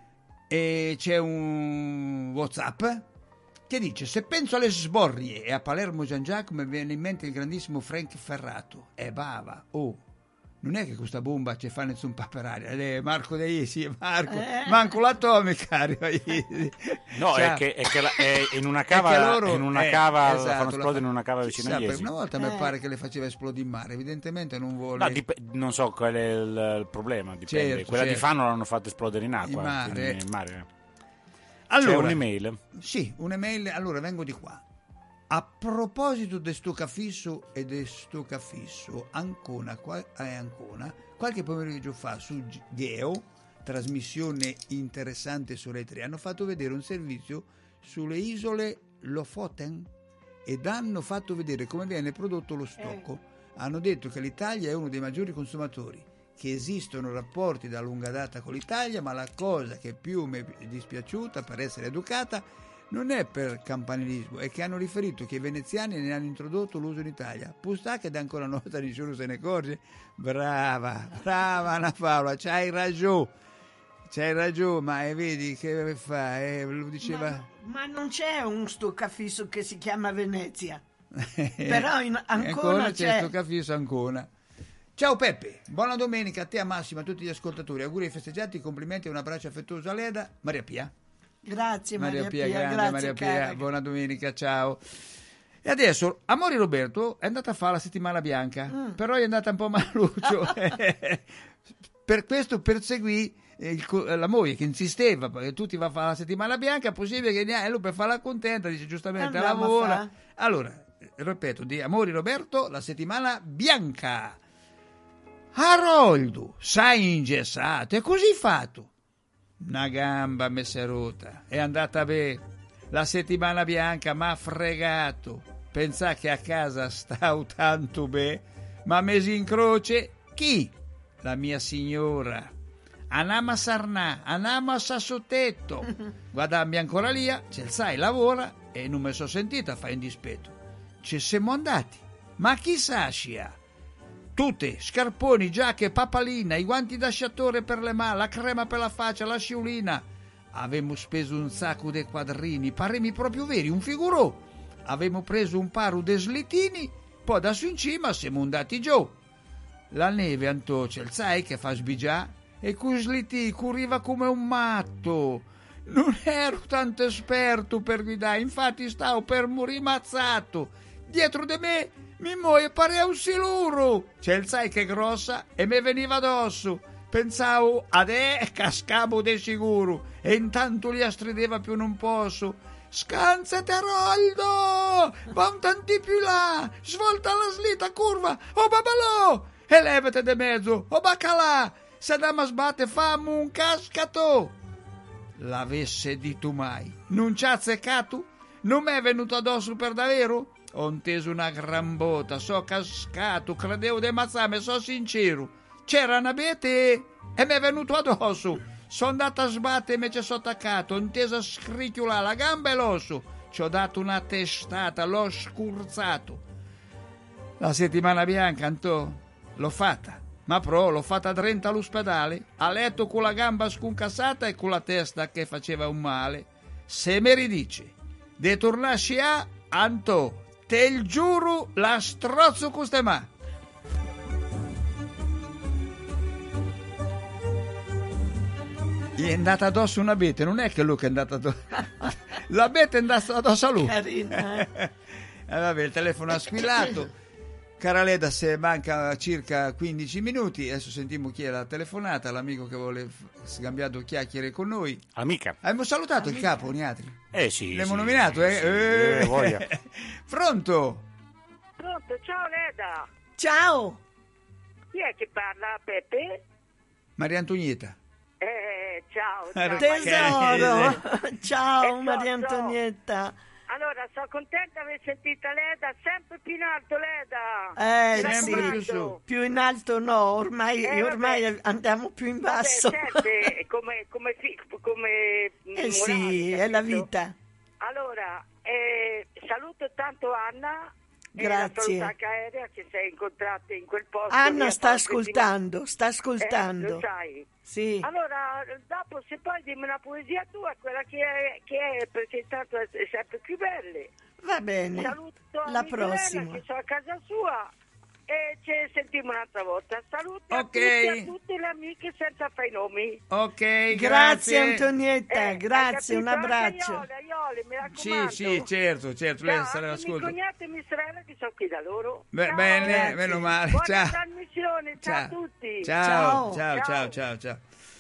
B: e c'è un WhatsApp che dice: se penso alle sborrie e a Palermo Gian Giacomo mi viene in mente il grandissimo Frank Ferrato e Bava, oh, non è che questa bomba ci fa nessun paperario, eh, Marco De Isi, Marco, eh. manco l'atomica
A: no, cioè, è che, è che la, è in una cava, loro, in una
B: eh,
A: cava
B: esatto,
A: fanno esplodere
B: fa,
A: in una cava vicino a Iesi.
B: Una volta
C: eh.
B: mi pare che le faceva esplodere in mare, evidentemente non vuole.
A: No, dip- non so qual è il, il problema, dipende.
B: Certo,
A: Quella
B: certo.
A: di Fano l'hanno fatta esplodere in acqua,
B: in mare.
A: in mare.
B: Allora,
A: c'è un'email?
B: Sì, un'email. Allora vengo di qua. A proposito di sto cafisso e di sto cafisso, Ancona, qua, eh, Ancona, qualche pomeriggio fa su Geo, trasmissione interessante su Rai tre, hanno fatto vedere un servizio sulle isole Lofoten ed hanno fatto vedere come viene prodotto lo stocco. Hanno detto che l'Italia è uno dei maggiori consumatori, che esistono rapporti da lunga data con l'Italia, ma la cosa che più mi è dispiaciuta, per essere educata, non è per campanilismo, è che hanno riferito che i veneziani ne hanno introdotto l'uso in Italia. Pustà che da ancora una volta nessuno se ne accorge. Brava, brava Anna Paola, c'hai ragione, c'hai ragione, ma eh, vedi che fa, eh, lo diceva...
C: Ma, ma non c'è un stoccafisso che si chiama Venezia, però in Ancona,
B: Ancona c'è,
C: c'è
B: stoccafisso Ancona. Ciao Peppe, buona domenica a te, a Massimo, a tutti gli ascoltatori, auguri ai festeggiati, complimenti e un abbraccio affettuoso a Leda. Maria Pia.
C: Grazie Maria,
B: Maria Pia,
C: Pia,
B: grande
C: grazie,
B: Maria Pia,
C: cara.
B: buona domenica, ciao. E adesso Amori Roberto è andata a fare la settimana bianca, mm. però è andata un po' maluccio. Per questo perseguì il, la moglie che insisteva, perché tutti va a fare la settimana bianca, è possibile che e lui per farla contenta dice giustamente
C: Andiamo
B: lavora. Allora, ripeto, di Amori Roberto, la settimana bianca. Haroldo, sai ingessato, è così fatto. Una gamba mi si è rotta, è andata bene. La settimana bianca m'ha fregato. Pensà che a casa stavo tanto bene, ma mesi in croce chi? La mia signora. Andiamo a Sarnà, andiamo a Sassotetto. Guardammi ancora lì, ce sai, lavora e non mi sono sentita fa in dispetto. Ci siamo andati, ma chissà scia. tutte, scarponi, giacche, papalina, i guanti da sciatore per le mani, la crema per la faccia, la sciulina. Avevamo speso un sacco di quadrini, paremi proprio veri, un figurò. Avevamo preso un paro di slitini, poi da su in cima siamo andati giù. La neve antocel, sai che fa sbigià? E con slitini corriva come un matto. Non ero tanto esperto per guidare, infatti stavo per morire mazzato. Dietro di me mi muoio parea un siluro. C'è il sai che grossa e mi veniva addosso. Pensavo ad e cascavo di sicuro e intanto li strideva più non posso. Scansate Aroldo, va un tanti più là, svolta la slitta curva, oh babalò, e levate de mezzo, oh baccalà, se dama sbatte fammo un cascato. L'avesse dito mai, non ci ha azzeccato? Non mi è venuto addosso per davvero? Ho inteso una gran botta, so cascato, credevo di ammazzarmi, so sincero. C'era una abete e mi è venuto addosso. Sono andata a sbattere e mi ci sono attaccato, ho inteso scricchiolare la gamba e l'osso. Ci ho dato una testata, l'ho scurzato. La settimana bianca, Antò, l'ho fatta. Ma pro, l'ho fatta drenta all'ospedale, a letto con la gamba sconcassata e con la testa che faceva un male. Se mi ridice, de tornasci a Antò, te il giuro, la strozzo con ste mani. Gli è andata addosso un abete, non è che lui che è andato addosso. L'abete è andato addosso a lui.
C: Carina.
B: Eh, vabbè, il telefono ha squillato. Cara Leda, se manca circa quindici minuti, adesso sentiamo chi è la telefonata, l'amico che vuole scambiato chiacchiere con noi.
A: Amica.
B: Abbiamo salutato
C: Amica.
B: il capo, Niatri.
A: Eh sì.
B: L'abbiamo
A: sì,
B: nominato,
A: sì,
B: eh?
A: sì,
B: eh.
A: eh, voglia.
B: Pronto?
K: Pronto, ciao Leda.
C: Ciao.
K: Chi è che parla, Peppe?
B: Maria Antonietta.
K: Eh, ciao, ciao.
C: Tesoro. Ciao
K: Eh,
C: Maria
K: so, so.
C: Antonietta.
K: Allora, sono contenta di aver sentito Leda, sempre più in alto Leda.
C: Eh
K: Mi
C: sì,
K: raccomando.
B: più su.
C: più in alto no, ormai,
K: Eh,
C: ormai
K: vabbè.
C: andiamo più in basso.
K: Vabbè, sente, come, come, fi- come
C: Eh
K: morale,
C: sì, è la
K: capito?
C: vita.
K: Allora, eh, saluto tanto Anna.
C: Grazie.
K: E la saluta aerea che sei incontrata in quel posto.
C: Anna
K: via
C: sta
K: Ponte di-
C: ascoltando, sta
K: Eh,
C: ascoltando.
K: lo sai.
C: Sì.
K: Allora, dopo se poi dimmi una poesia tua, quella che è, che è perché intanto è è sempre più belle.
C: Va bene.
K: Saluto
C: La
K: Michela,
C: prossima.
K: che sono a casa sua e ci sentiamo un'altra volta. Saluti a
B: Ok.
K: tutti e a tutte le amiche senza fare i nomi.
B: Ok, grazie.
C: Grazie Antonietta,
K: Eh,
C: grazie,
K: hai
C: un
K: capito?
C: abbraccio.
K: Anche Iole, Iole, mi
B: Sì,
K: raccomando.
B: sì, certo, certo, lei
K: Ciao,
B: sarà
K: anche
B: all'ascolto.
K: mio cognato e mia sorella che sono qui da loro.
B: Be-
K: Ciao.
B: bene,
C: Grazie.
B: meno male.
K: Buona
B: Ciao.
K: trasmissione, ciao, a tutti.
B: Ciao,
C: Ciao.
B: ciao, ciao,
K: Ciao.
B: ciao, ciao.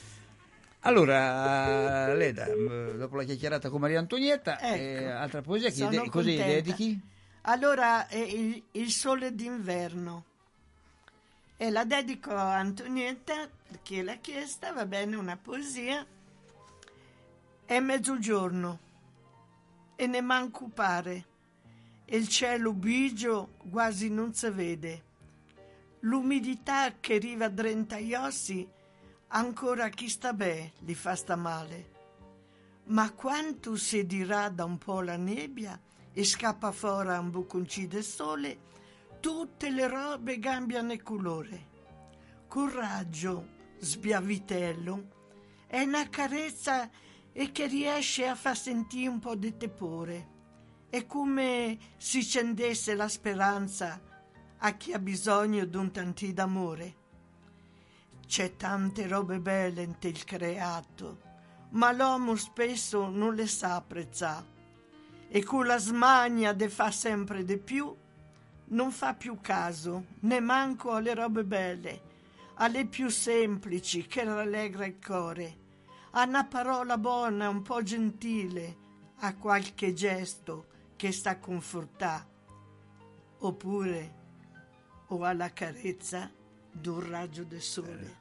B: Allora, Leda, mh, dopo la chiacchierata con Maria Antonietta,
C: Ecco,
B: eh, altra poesia che
C: sono
B: de- così
C: contenta.
B: dedichi?
C: Allora, è il, il sole d'inverno. E la dedico a Antonietta perché l'ha chiesta, va bene, una poesia. È mezzogiorno e ne manco pare. E il cielo bigio quasi non si vede. L'umidità che arriva drenta gli ossi, ancora chi sta bene li fa sta male. Ma quanto si dirà da un po' la nebbia e scappa fuori un bocconcino di sole, tutte le robe cambiano colore. Coraggio, sbiavitello, è una carezza e che riesce a far sentire un po' di tepore. È come si accendesse la speranza a chi ha bisogno di un tantì d'amore. C'è tante robe belle in te il creato, ma l'uomo spesso non le sa apprezzare. E con la smania de fa sempre di più, non fa più caso, né manco alle robe belle, alle più semplici che rallegra il cuore, a una parola buona, un po' gentile, a qualche gesto che sta confortà, oppure o alla carezza d'un raggio del sole.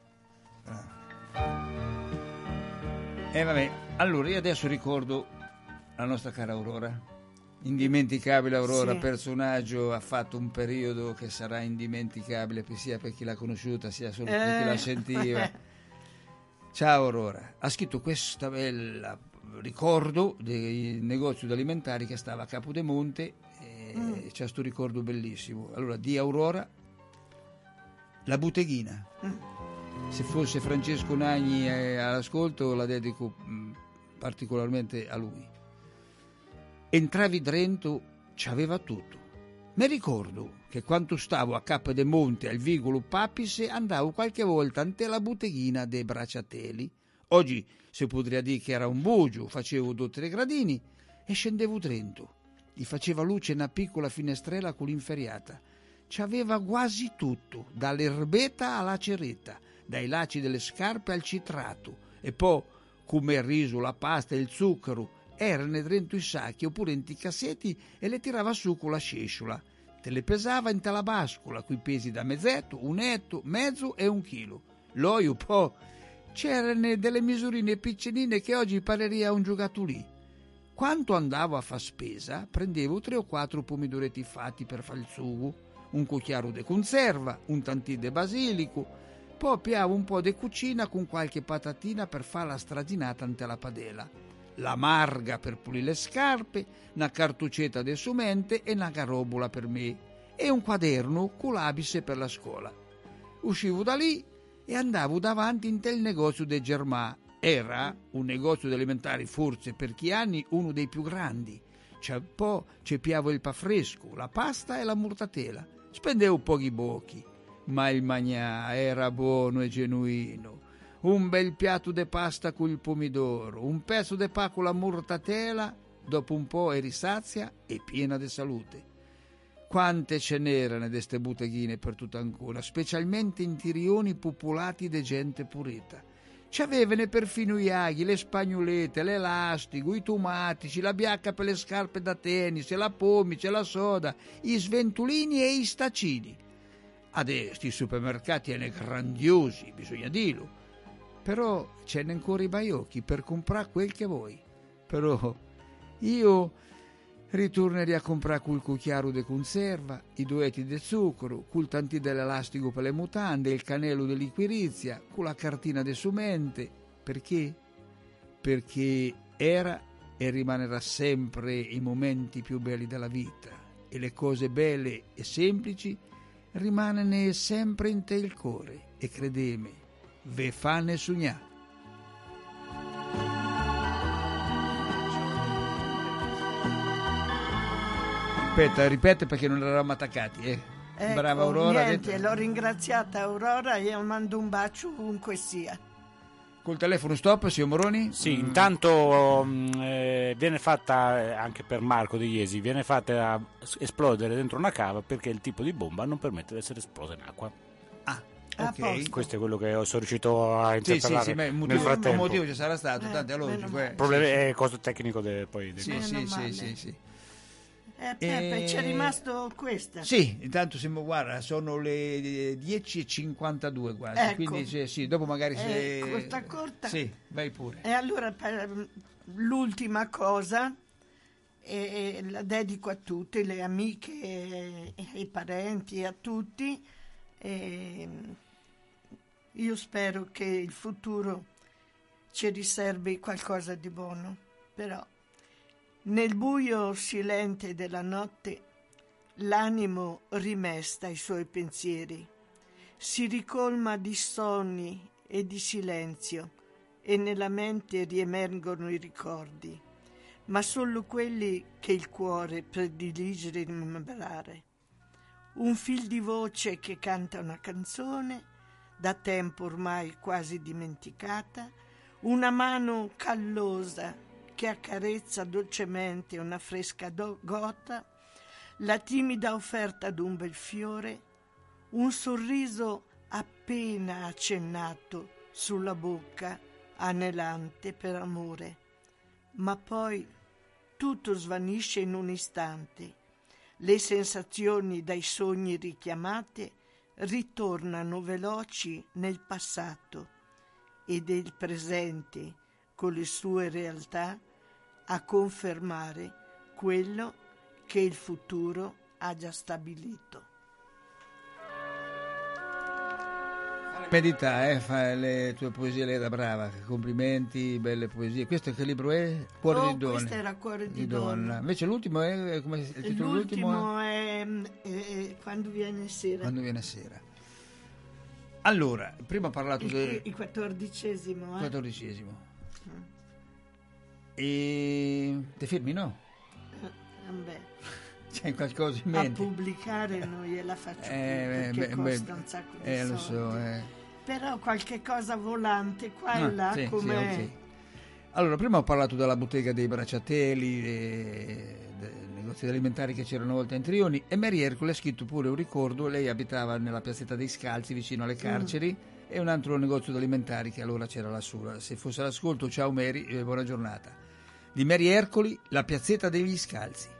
B: E eh, vabbè, allora io adesso ricordo la nostra cara Aurora, indimenticabile Aurora,
C: Sì.
B: personaggio, ha fatto un periodo che sarà indimenticabile sia per chi l'ha conosciuta sia solo per chi
C: Eh.
B: la sentiva. Ciao Aurora, ha scritto questa bella ricordo del negozio alimentari che stava a Capodemonte e
C: Mm.
B: c'è questo ricordo bellissimo. Allora, di Aurora La botteghina. Se fosse Francesco Nagni eh, all'ascolto la dedico mh, particolarmente a lui. Entravi dentro, c'aveva tutto. Mi ricordo che quando stavo a Cappa de Monte al Vigolo Papise andavo qualche volta ante la botteghina dei Bracciatelli. Oggi si potrebbe dire che era un bugio, facevo due o tre gradini e scendevo dentro. Gli faceva luce una piccola finestrella con l'inferiata. C'aveva quasi tutto, dall'erbetta alla ceretta, dai lacci delle scarpe al citrato, e poi come il riso, la pasta e il zucchero erano dentro i sacchi oppure in i cassetti e le tirava su con la scesciola. Te le pesava in tala bascola, coi pesi da mezzetto, un etto, mezzo e un chilo. L'oio poi c'erano delle misurine piccinine che oggi pareria un giocattolì. Quando andavo a far spesa prendevo tre o quattro pomidoretti fatti per far il sugo, un cucchiaro di conserva, un tantì di basilico, poi piavo un po' di cucina con qualche patatina per fare la straginata ante la padella, la marga per pulire le scarpe, una cartucetta di sumente e una carobola per me e un quaderno con l'abisse per la scuola. Uscivo da lì e andavo davanti in tel negozio de Germà. Era un negozio di alimentari forse per chi anni uno dei più grandi. C'è poi cepiavo il pafresco, la pasta e la mortatela. Spendevo pochi bocchi, ma il magnà era buono e genuino. Un bel piatto di pasta con il pomidoro, un pezzo di pa con la mortatela, dopo un po' eri sazia e piena di salute. Quante ce n'erano di queste botteghine per tutta ancora, specialmente in tirioni popolati di gente purita. C'avevano perfino i aghi, le spagnolette, l'elastico, i tomatici, la biacca per le scarpe da tennis, la pomice, la soda, i sventolini e i stacini. Adesso i supermercati erano grandiosi, bisogna dirlo. Però ce n'è ancora i baiocchi per comprare quel che vuoi. Però io ritornerei a comprare quel cucchiaro di conserva, i duetti di zucchero, col tantì dell'elastico per le mutande, il canello di liquirizia, con la cartina di sumente. Perché? Perché era e rimanerà sempre i momenti più belli della vita, e le cose belle e semplici rimanene sempre in te il cuore, e credeme, ve fanno sognare. Aspetta, ripete perché non eravamo attaccati, eh.
C: Ecco,
B: Brava Aurora.
C: Niente, l'ho ringraziata Aurora e mando un bacio ovunque sia.
B: Col telefono stop, signor Moroni?
A: Sì, mm. intanto mh, eh, viene fatta, eh, anche per Marco De Iesi, viene fatta esplodere dentro una cava perché il tipo di bomba non permette di essere esplosa in acqua.
B: Ah,
C: ok.
A: Questo è quello che sono riuscito a interpellare
B: sì, sì, sì,
A: nel
B: motivo,
A: frattempo.
B: un motivo ci sarà stato,
C: Eh,
B: tanto è logico. Eh.
A: Problemi,
B: sì,
A: è cosa tecnico de, poi. De
B: sì,
C: Meno
B: sì,
C: male.
B: sì, sì, sì.
C: Eh, Peppe,
B: Eh,
C: c'è rimasto questa.
B: Sì, intanto siamo, guarda, sono le dieci e cinquantadue quasi,
C: Ecco.
B: quindi sì, sì, dopo magari se...
C: Eh, corta corta.
B: Sì, vai pure.
C: E allora per l'ultima cosa, e la dedico a tutte le amiche e ai parenti e a tutti. E io spero che il futuro ci riservi qualcosa di buono, però nel buio silente della notte l'animo rimesta i suoi pensieri, si ricolma di sonni e di silenzio e nella mente riemergono i ricordi, ma solo quelli che il cuore predilige rimembrare. Un fil di voce che canta una canzone, da tempo ormai quasi dimenticata, una mano callosa che accarezza dolcemente una fresca do- gota, la timida offerta d'un bel fiore, un sorriso appena accennato sulla bocca anelante per amore. Ma poi tutto svanisce in un istante. Le sensazioni dai sogni richiamate ritornano veloci nel passato ed è il presente con le sue realtà a confermare quello che il futuro ha già stabilito.
B: Medita, eh, fa le tue poesie lei da brava, complimenti, belle poesie. Questo che libro è? Cuore
C: oh,
B: di donna.
C: Questo era Cuore di,
B: di
C: donna.
B: donna. Invece l'ultimo è come il titolo
C: L'ultimo
B: dell'ultimo
C: è, è, è Quando viene sera.
B: Quando viene sera. Allora, prima ho parlato
C: il,
B: del
C: il quattordicesimo. Eh?
B: quattordicesimo. Mm. E te fermi, no?
C: Eh, beh.
B: C'è qualcosa in mente?
C: A pubblicare non gliela faccio
B: eh,
C: più, perché
B: beh,
C: costa
B: beh,
C: un sacco di
B: eh,
C: soldi.
B: Lo so, eh.
C: Però qualche cosa volante qua
B: ah,
C: e là,
B: sì,
C: come...
B: Sì, okay. Allora, prima ho parlato della bottega dei Bracciatelli, e dei negozi alimentari che c'erano una volta in Trioni, e Mary Ercole ha scritto pure un ricordo. Lei abitava nella piazzetta dei Scalzi, vicino alle carceri, mm. e un altro negozio di alimentari che allora c'era lassù. Se fosse l'ascolto, ciao Mary, e buona giornata. Di Mary Ercole, la piazzetta degli Scalzi.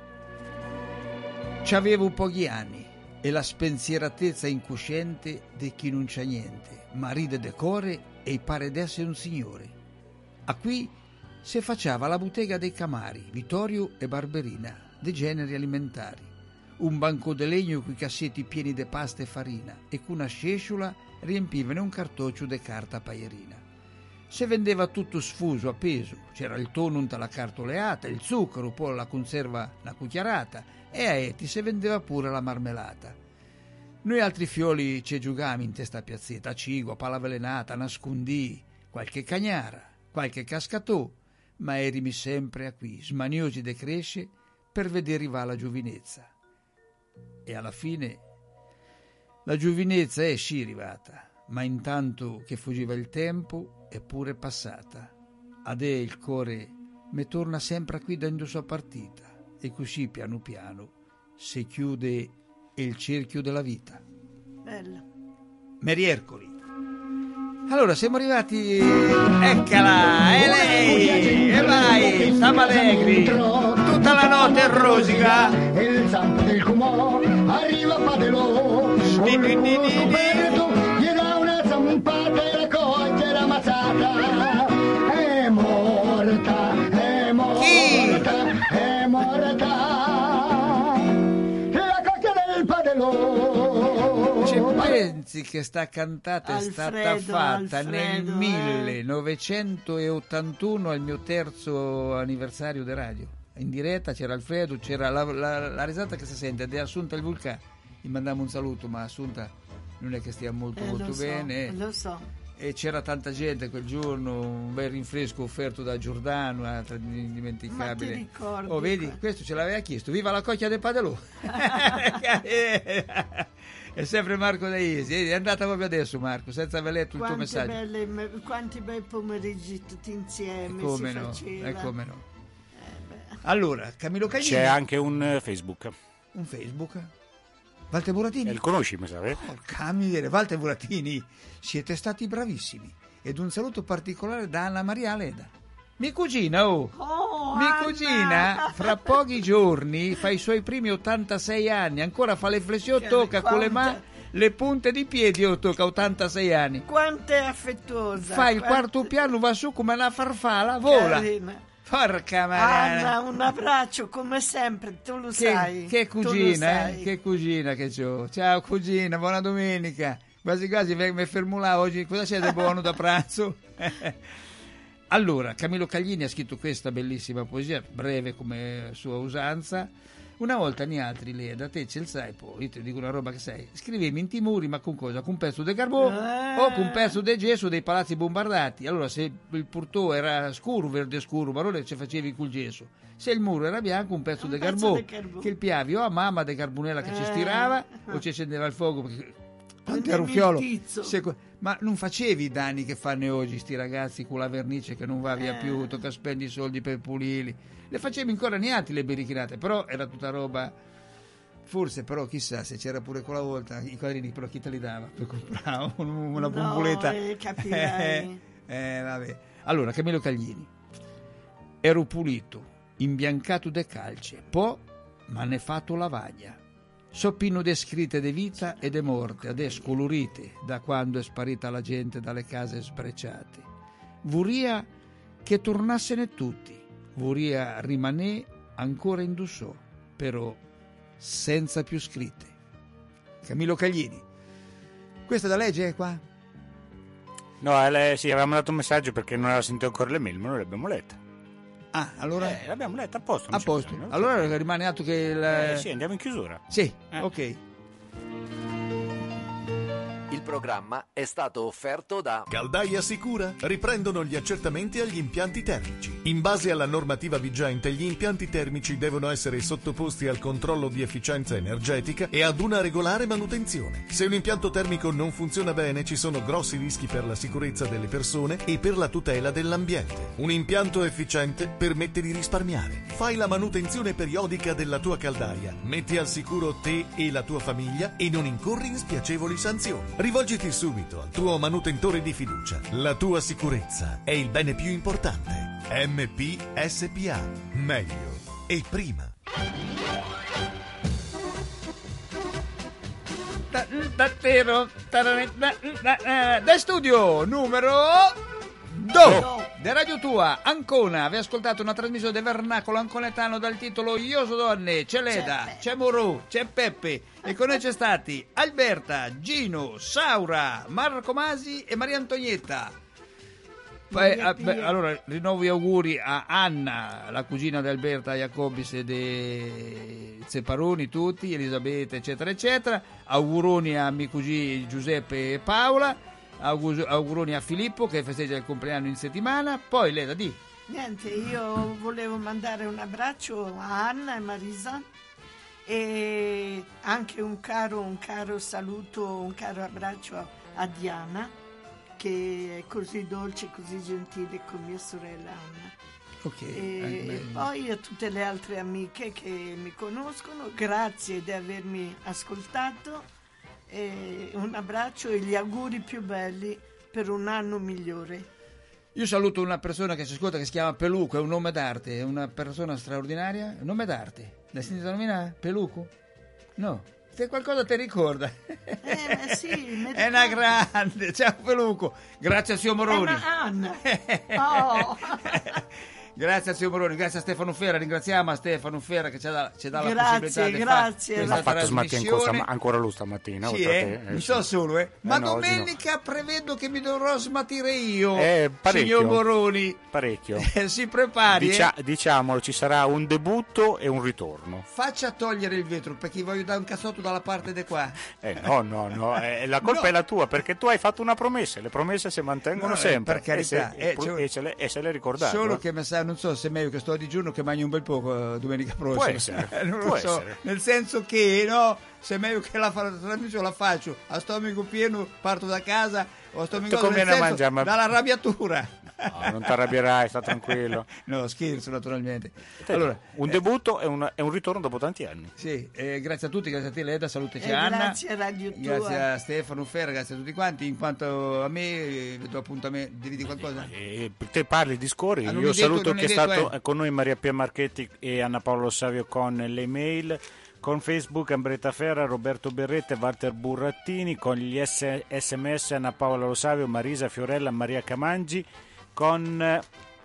B: C'avevo pochi anni e la spensieratezza incosciente di chi non c'ha niente, ma ride de core e pare d'essere un signore. A qui si facciava la bottega dei Camari, Vittorio e Barberina, dei generi alimentari. Un banco de legno coi cassetti pieni de pasta e farina e con una scesciola riempivano un cartoccio de carta paierina. Se vendeva tutto sfuso, appeso. C'era il tonno la cartoleata, il zucchero, poi la conserva la cucchiarata, e a Eti se vendeva pure la marmelata. Noi altri fioli ci giugami in testa piazzetta, cigua, palla avvelenata, nascondì, qualche cagnara, qualche cascatò, ma erimi sempre a qui, smaniosi de cresce, per vedere va la giovinezza. E alla fine la giovinezza è sì arrivata, ma intanto che fuggiva il tempo è pure passata. Adè il core me torna sempre qui dando sua partita, e così piano piano si chiude il cerchio della vita.
C: Bella.
B: Mary Ercole. Allora siamo arrivati, eccola, è lei, e vai, stiamo allegri, tutta la notte è rosica,
M: e il zampo del Cumò arriva a Padelò, Roberto gli dà una zampata e la coglie la mazzata, è morta, è morta, è morta, la coglia del Padelò.
B: Pensi che sta cantata è stata
C: Alfredo,
B: fatta
C: Alfredo,
B: nel
C: eh.
B: millenovecentottantuno al mio terzo anniversario di radio. In diretta c'era Alfredo, c'era la, la, la risata che si sente di Assunta il Vulcano. Gli mandiamo un saluto, ma Assunta non è che stia molto
C: Eh,
B: molto
C: lo so,
B: bene.
C: lo so.
B: E c'era tanta gente quel giorno, un bel rinfresco offerto da Giordano, un'altra indimenticabile.
C: Ma ti ricordi?
B: Oh, vedi, questo ce l'aveva chiesto. Viva la cocchia del Padelò! È sempre Marco Daiesi, è andata proprio adesso Marco, senza aver letto il tuo
C: Quante
B: messaggio.
C: belle, quanti bei pomeriggi tutti insieme
B: E come
C: si
B: no,
C: faceva.
B: e come no.
C: Eh,
B: Allora, Camillo Caglini.
A: C'è anche un uh, Facebook.
B: Un Facebook? Walter Buratini?
A: E il conosci, mi sa, eh?
B: Porca miseria, Walter Buratini, siete stati bravissimi. Ed un saluto particolare da Anna Maria Leda. Mia cugina, oh!
C: Oh,
B: Mia
C: Anna!
B: cugina, fra pochi giorni, fa i suoi primi ottantasei anni, ancora fa le flessioni,
C: Che
B: tocca con le
C: quanta-
B: mani, le punte di piedi, oh, tocca ottantasei anni.
C: Quanto è affettuosa.
B: Fa il
C: quanto-
B: quarto piano, va su come una farfalla, vola.
C: Carina.
B: Porca madonna.
C: Anna, un abbraccio come sempre, tu lo
B: Che,
C: sai.
B: che
C: tu lo
B: cugina, eh?
C: sai.
B: Che cugina che c'ho. Ciao cugina, buona domenica. Quasi quasi mi fermo là oggi. Cosa c'è di buono da pranzo? Allora, Camillo Caglini ha scritto questa bellissima poesia, breve come sua usanza. Una volta ne altri lei, da te ce il sai, poi io ti dico una roba che sai. Scrivevi in timuri, ma con cosa? Con un pezzo di carbone
C: Eh.
B: o con un pezzo di gesso dei palazzi bombardati. Allora, se il purtò era scuro, verde scuro, allora ci facevi col gesso. Se il muro era bianco, un pezzo
C: Un
B: di
C: pezzo
B: carbone
C: di carbone.
B: che il piavi o a mamma di carbonella che ci
C: Eh.
B: stirava o ci accendeva il fuoco. Perché anche a
C: Prendevi
B: Ruffiolo,
C: il tizzo.
B: se- ma non facevi i danni che fanno oggi sti ragazzi con la vernice che non va via
C: Eh.
B: più, tocca spendi i soldi per pulirli. Le facevi ancora neanche le berichinate, però era tutta roba. Forse però chissà se c'era pure quella volta i quadrini, però chi te li dava per comprare un- una
C: No,
B: bomboletta?
C: eh, capirai.
B: eh, eh, vabbè. Allora, Camillo Caglini. Ero pulito, imbiancato de calce, poi m'hanno fatto lavagna. So pieno de scritte de vita e de morte, adesso colorite, da quando è sparita la gente dalle case sbrecciate. Vorria che tornassene tutti, vorria rimanere ancora in Dussò, però senza più scritte. Camillo Caglini. Questa da leggere qua?
A: No, eh, le- sì, avevamo dato un messaggio perché non aveva sentito ancora le mail, ma noi le abbiamo lette.
B: Ah, allora...
A: Eh, l'abbiamo letta a posto.
B: a posto. Allora rimane atto che... il-
A: Eh, sì, andiamo in chiusura.
B: Sì,
A: Eh.
B: ok.
H: Il programma è stato offerto da
G: Caldaia Sicura. Riprendono gli accertamenti agli impianti termici. In base alla normativa vigente, gli impianti termici devono essere sottoposti al controllo di efficienza energetica e ad una regolare manutenzione. Se un impianto termico non funziona bene, ci sono grossi rischi per la sicurezza delle persone e per la tutela dell'ambiente. Un impianto efficiente permette di risparmiare. Fai la manutenzione periodica della tua caldaia, metti al sicuro te e la tua famiglia e non incorri in spiacevoli sanzioni. Rivolgiti subito al tuo manutentore di fiducia. La tua sicurezza è il bene più importante. M P S P A. Meglio e prima.
B: Da studio numero due di Radio Tua, Ancona. Vi ascoltate una trasmissione del vernacolo anconetano dal titolo Io so donne, c'è Leda, c'è Morù, c'è Peppe e con noi c'è stati Alberta, Gino, Saura, Marco Masi e Maria Antonietta. Beh, ah, beh, allora rinnovo gli auguri a Anna, la cugina di Alberta Jacobis e dei Zeparoni tutti, Elisabetta eccetera eccetera, auguroni a miei cugini Giuseppe e Paola, Augur- auguroni a Filippo che festeggia il compleanno in settimana. Poi Leda, di
C: niente, io volevo mandare un abbraccio a Anna e Marisa e anche un caro, un caro saluto, un caro abbraccio a Diana, che è così dolce, così gentile con mia sorella Anna.
B: Ok.
C: E,
B: eh,
C: e poi a tutte le altre amiche che mi conoscono, grazie di avermi ascoltato. E un abbraccio e gli auguri più belli per un anno migliore.
B: Io saluto una persona che si ascolta che si chiama Peluco, è un nome d'arte, è una persona straordinaria, un nome d'arte. L'hai sentito nominare? Peluco? No. Se qualcosa ti ricorda.
C: Eh, sì,
B: è una grande. Ciao Peluco. Grazie a Sio Moroni.
C: È una Anna. Oh.
B: Grazie a Sio Moroni, grazie a Stefano Ferra, ringraziamo a Stefano Ferra che ci ha dato la
C: grazie,
B: possibilità di
C: grazie.
B: fare
A: L'ha fatto stamattina, ancora lui stamattina.
B: Sì, eh? Non so solo, eh. Ma
A: eh no,
B: domenica no. Prevedo che mi dovrò smatire io,
A: eh,
B: signor Moroni.
A: Parecchio.
B: Eh, si prepari.
A: Dicia-
B: eh.
A: Diciamolo, ci sarà un debutto e un ritorno.
B: Faccia togliere il vetro perché voglio dare un cazzotto dalla parte di qua.
A: Eh, no, no, no, eh, la colpa
B: no.
A: è la tua perché tu hai fatto una promessa, le promesse si mantengono
B: no,
A: sempre.
B: Per carità.
A: E se,
B: eh, cioè,
A: e se le, e se le ricordate.
B: Solo che mi sa, non so se è meglio che sto a digiuno che mangio un bel poco uh, domenica prossima.
A: Può essere,
B: non
A: può
B: lo so,
A: essere.
B: Nel senso che no, se è meglio che la, la trasmissione la faccio a stomaco pieno, parto da casa o a stomaco pieno
A: mangiare, ma...
B: dalla arrabbiatura.
A: No, non ti arrabbierai, sta tranquillo.
B: No, scherzo naturalmente.
A: Te,
B: allora,
A: un
B: eh,
A: debutto e un, e un ritorno dopo tanti anni.
B: Sì, eh, grazie a tutti, grazie a te Leda, salutaci
C: eh,
B: Anna.
C: Grazie a Radio Tua.
B: Grazie a Stefano Ferra, grazie a tutti quanti. In quanto a me, eh, do appuntamento, devi dire qualcosa?
A: Eh, te parli, discorri.
B: Ah,
A: Io
B: detto,
A: saluto che è
B: detto,
A: stato
B: eh.
A: con noi Maria Pia Marchetti e Anna Paola Ossavio con le email. Con Facebook Ambretta Ferra, Roberto Berretta e Walter Burrattini, con gli S- sms Anna Paola Lo Marisa Fiorella, Maria Camangi, con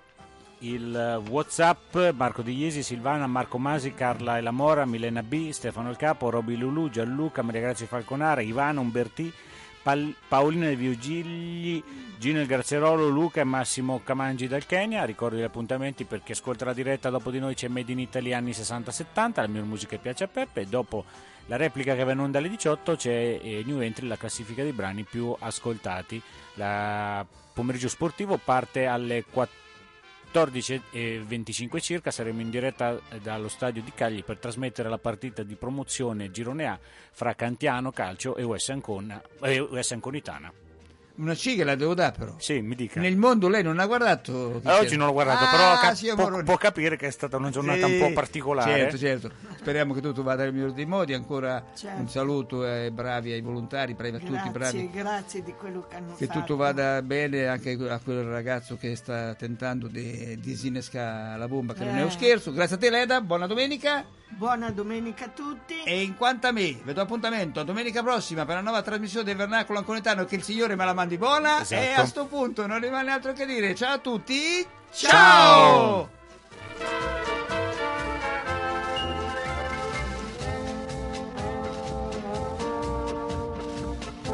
A: il WhatsApp Marco Di Iesi, Silvana, Marco Masi, Carla Elamora, Milena B, Stefano Il Capo, Roby Lulu, Gianluca, Maria Grazia Falconara, Ivana, Umbertì, Pal- Paolina De Viugigli, Gino Il Grazerolo, Luca e Massimo Camangi dal Kenya. Ricordo gli appuntamenti per chi ascolta la diretta. Dopo di noi c'è Made in Italy anni sessanta settanta, la mia musica piace a Peppe, e dopo la replica che va in onda alle diciotto c'è eh, New Entry, la classifica dei brani più ascoltati. Il pomeriggio sportivo parte alle quattordici e venticinque circa, saremo in diretta dallo stadio di Cagli per trasmettere la partita di promozione Girone A fra Cantiano Calcio e U S Ancona, eh, U S Anconitana.
B: Una ciga la devo dare però.
A: Sì, mi dica.
B: Nel mondo lei non ha guardato?
A: Eh, oggi non l'ho guardato,
B: ah,
A: però cap-
B: sì,
A: può, può capire che è stata una giornata sì, un po' particolare.
B: Certo, certo. Speriamo che tutto vada nel migliore dei modi. Ancora
C: certo.
B: Un saluto ai bravi, ai volontari, bravi a
C: grazie,
B: tutti bravi.
C: Grazie di quello che hanno
B: che
C: fatto.
B: Che tutto vada bene anche a quel ragazzo che sta tentando di disinnescare la bomba, che eh. non è un scherzo. Grazie a te Leda, buona domenica.
C: Buona domenica a tutti.
B: E in quanto a me, vi do appuntamento a domenica prossima per la nuova trasmissione del Vernacolo Anconetano, che il Signore me la mandi buona. Esatto. E a sto punto non rimane altro che dire ciao a tutti. Ciao! Ciao!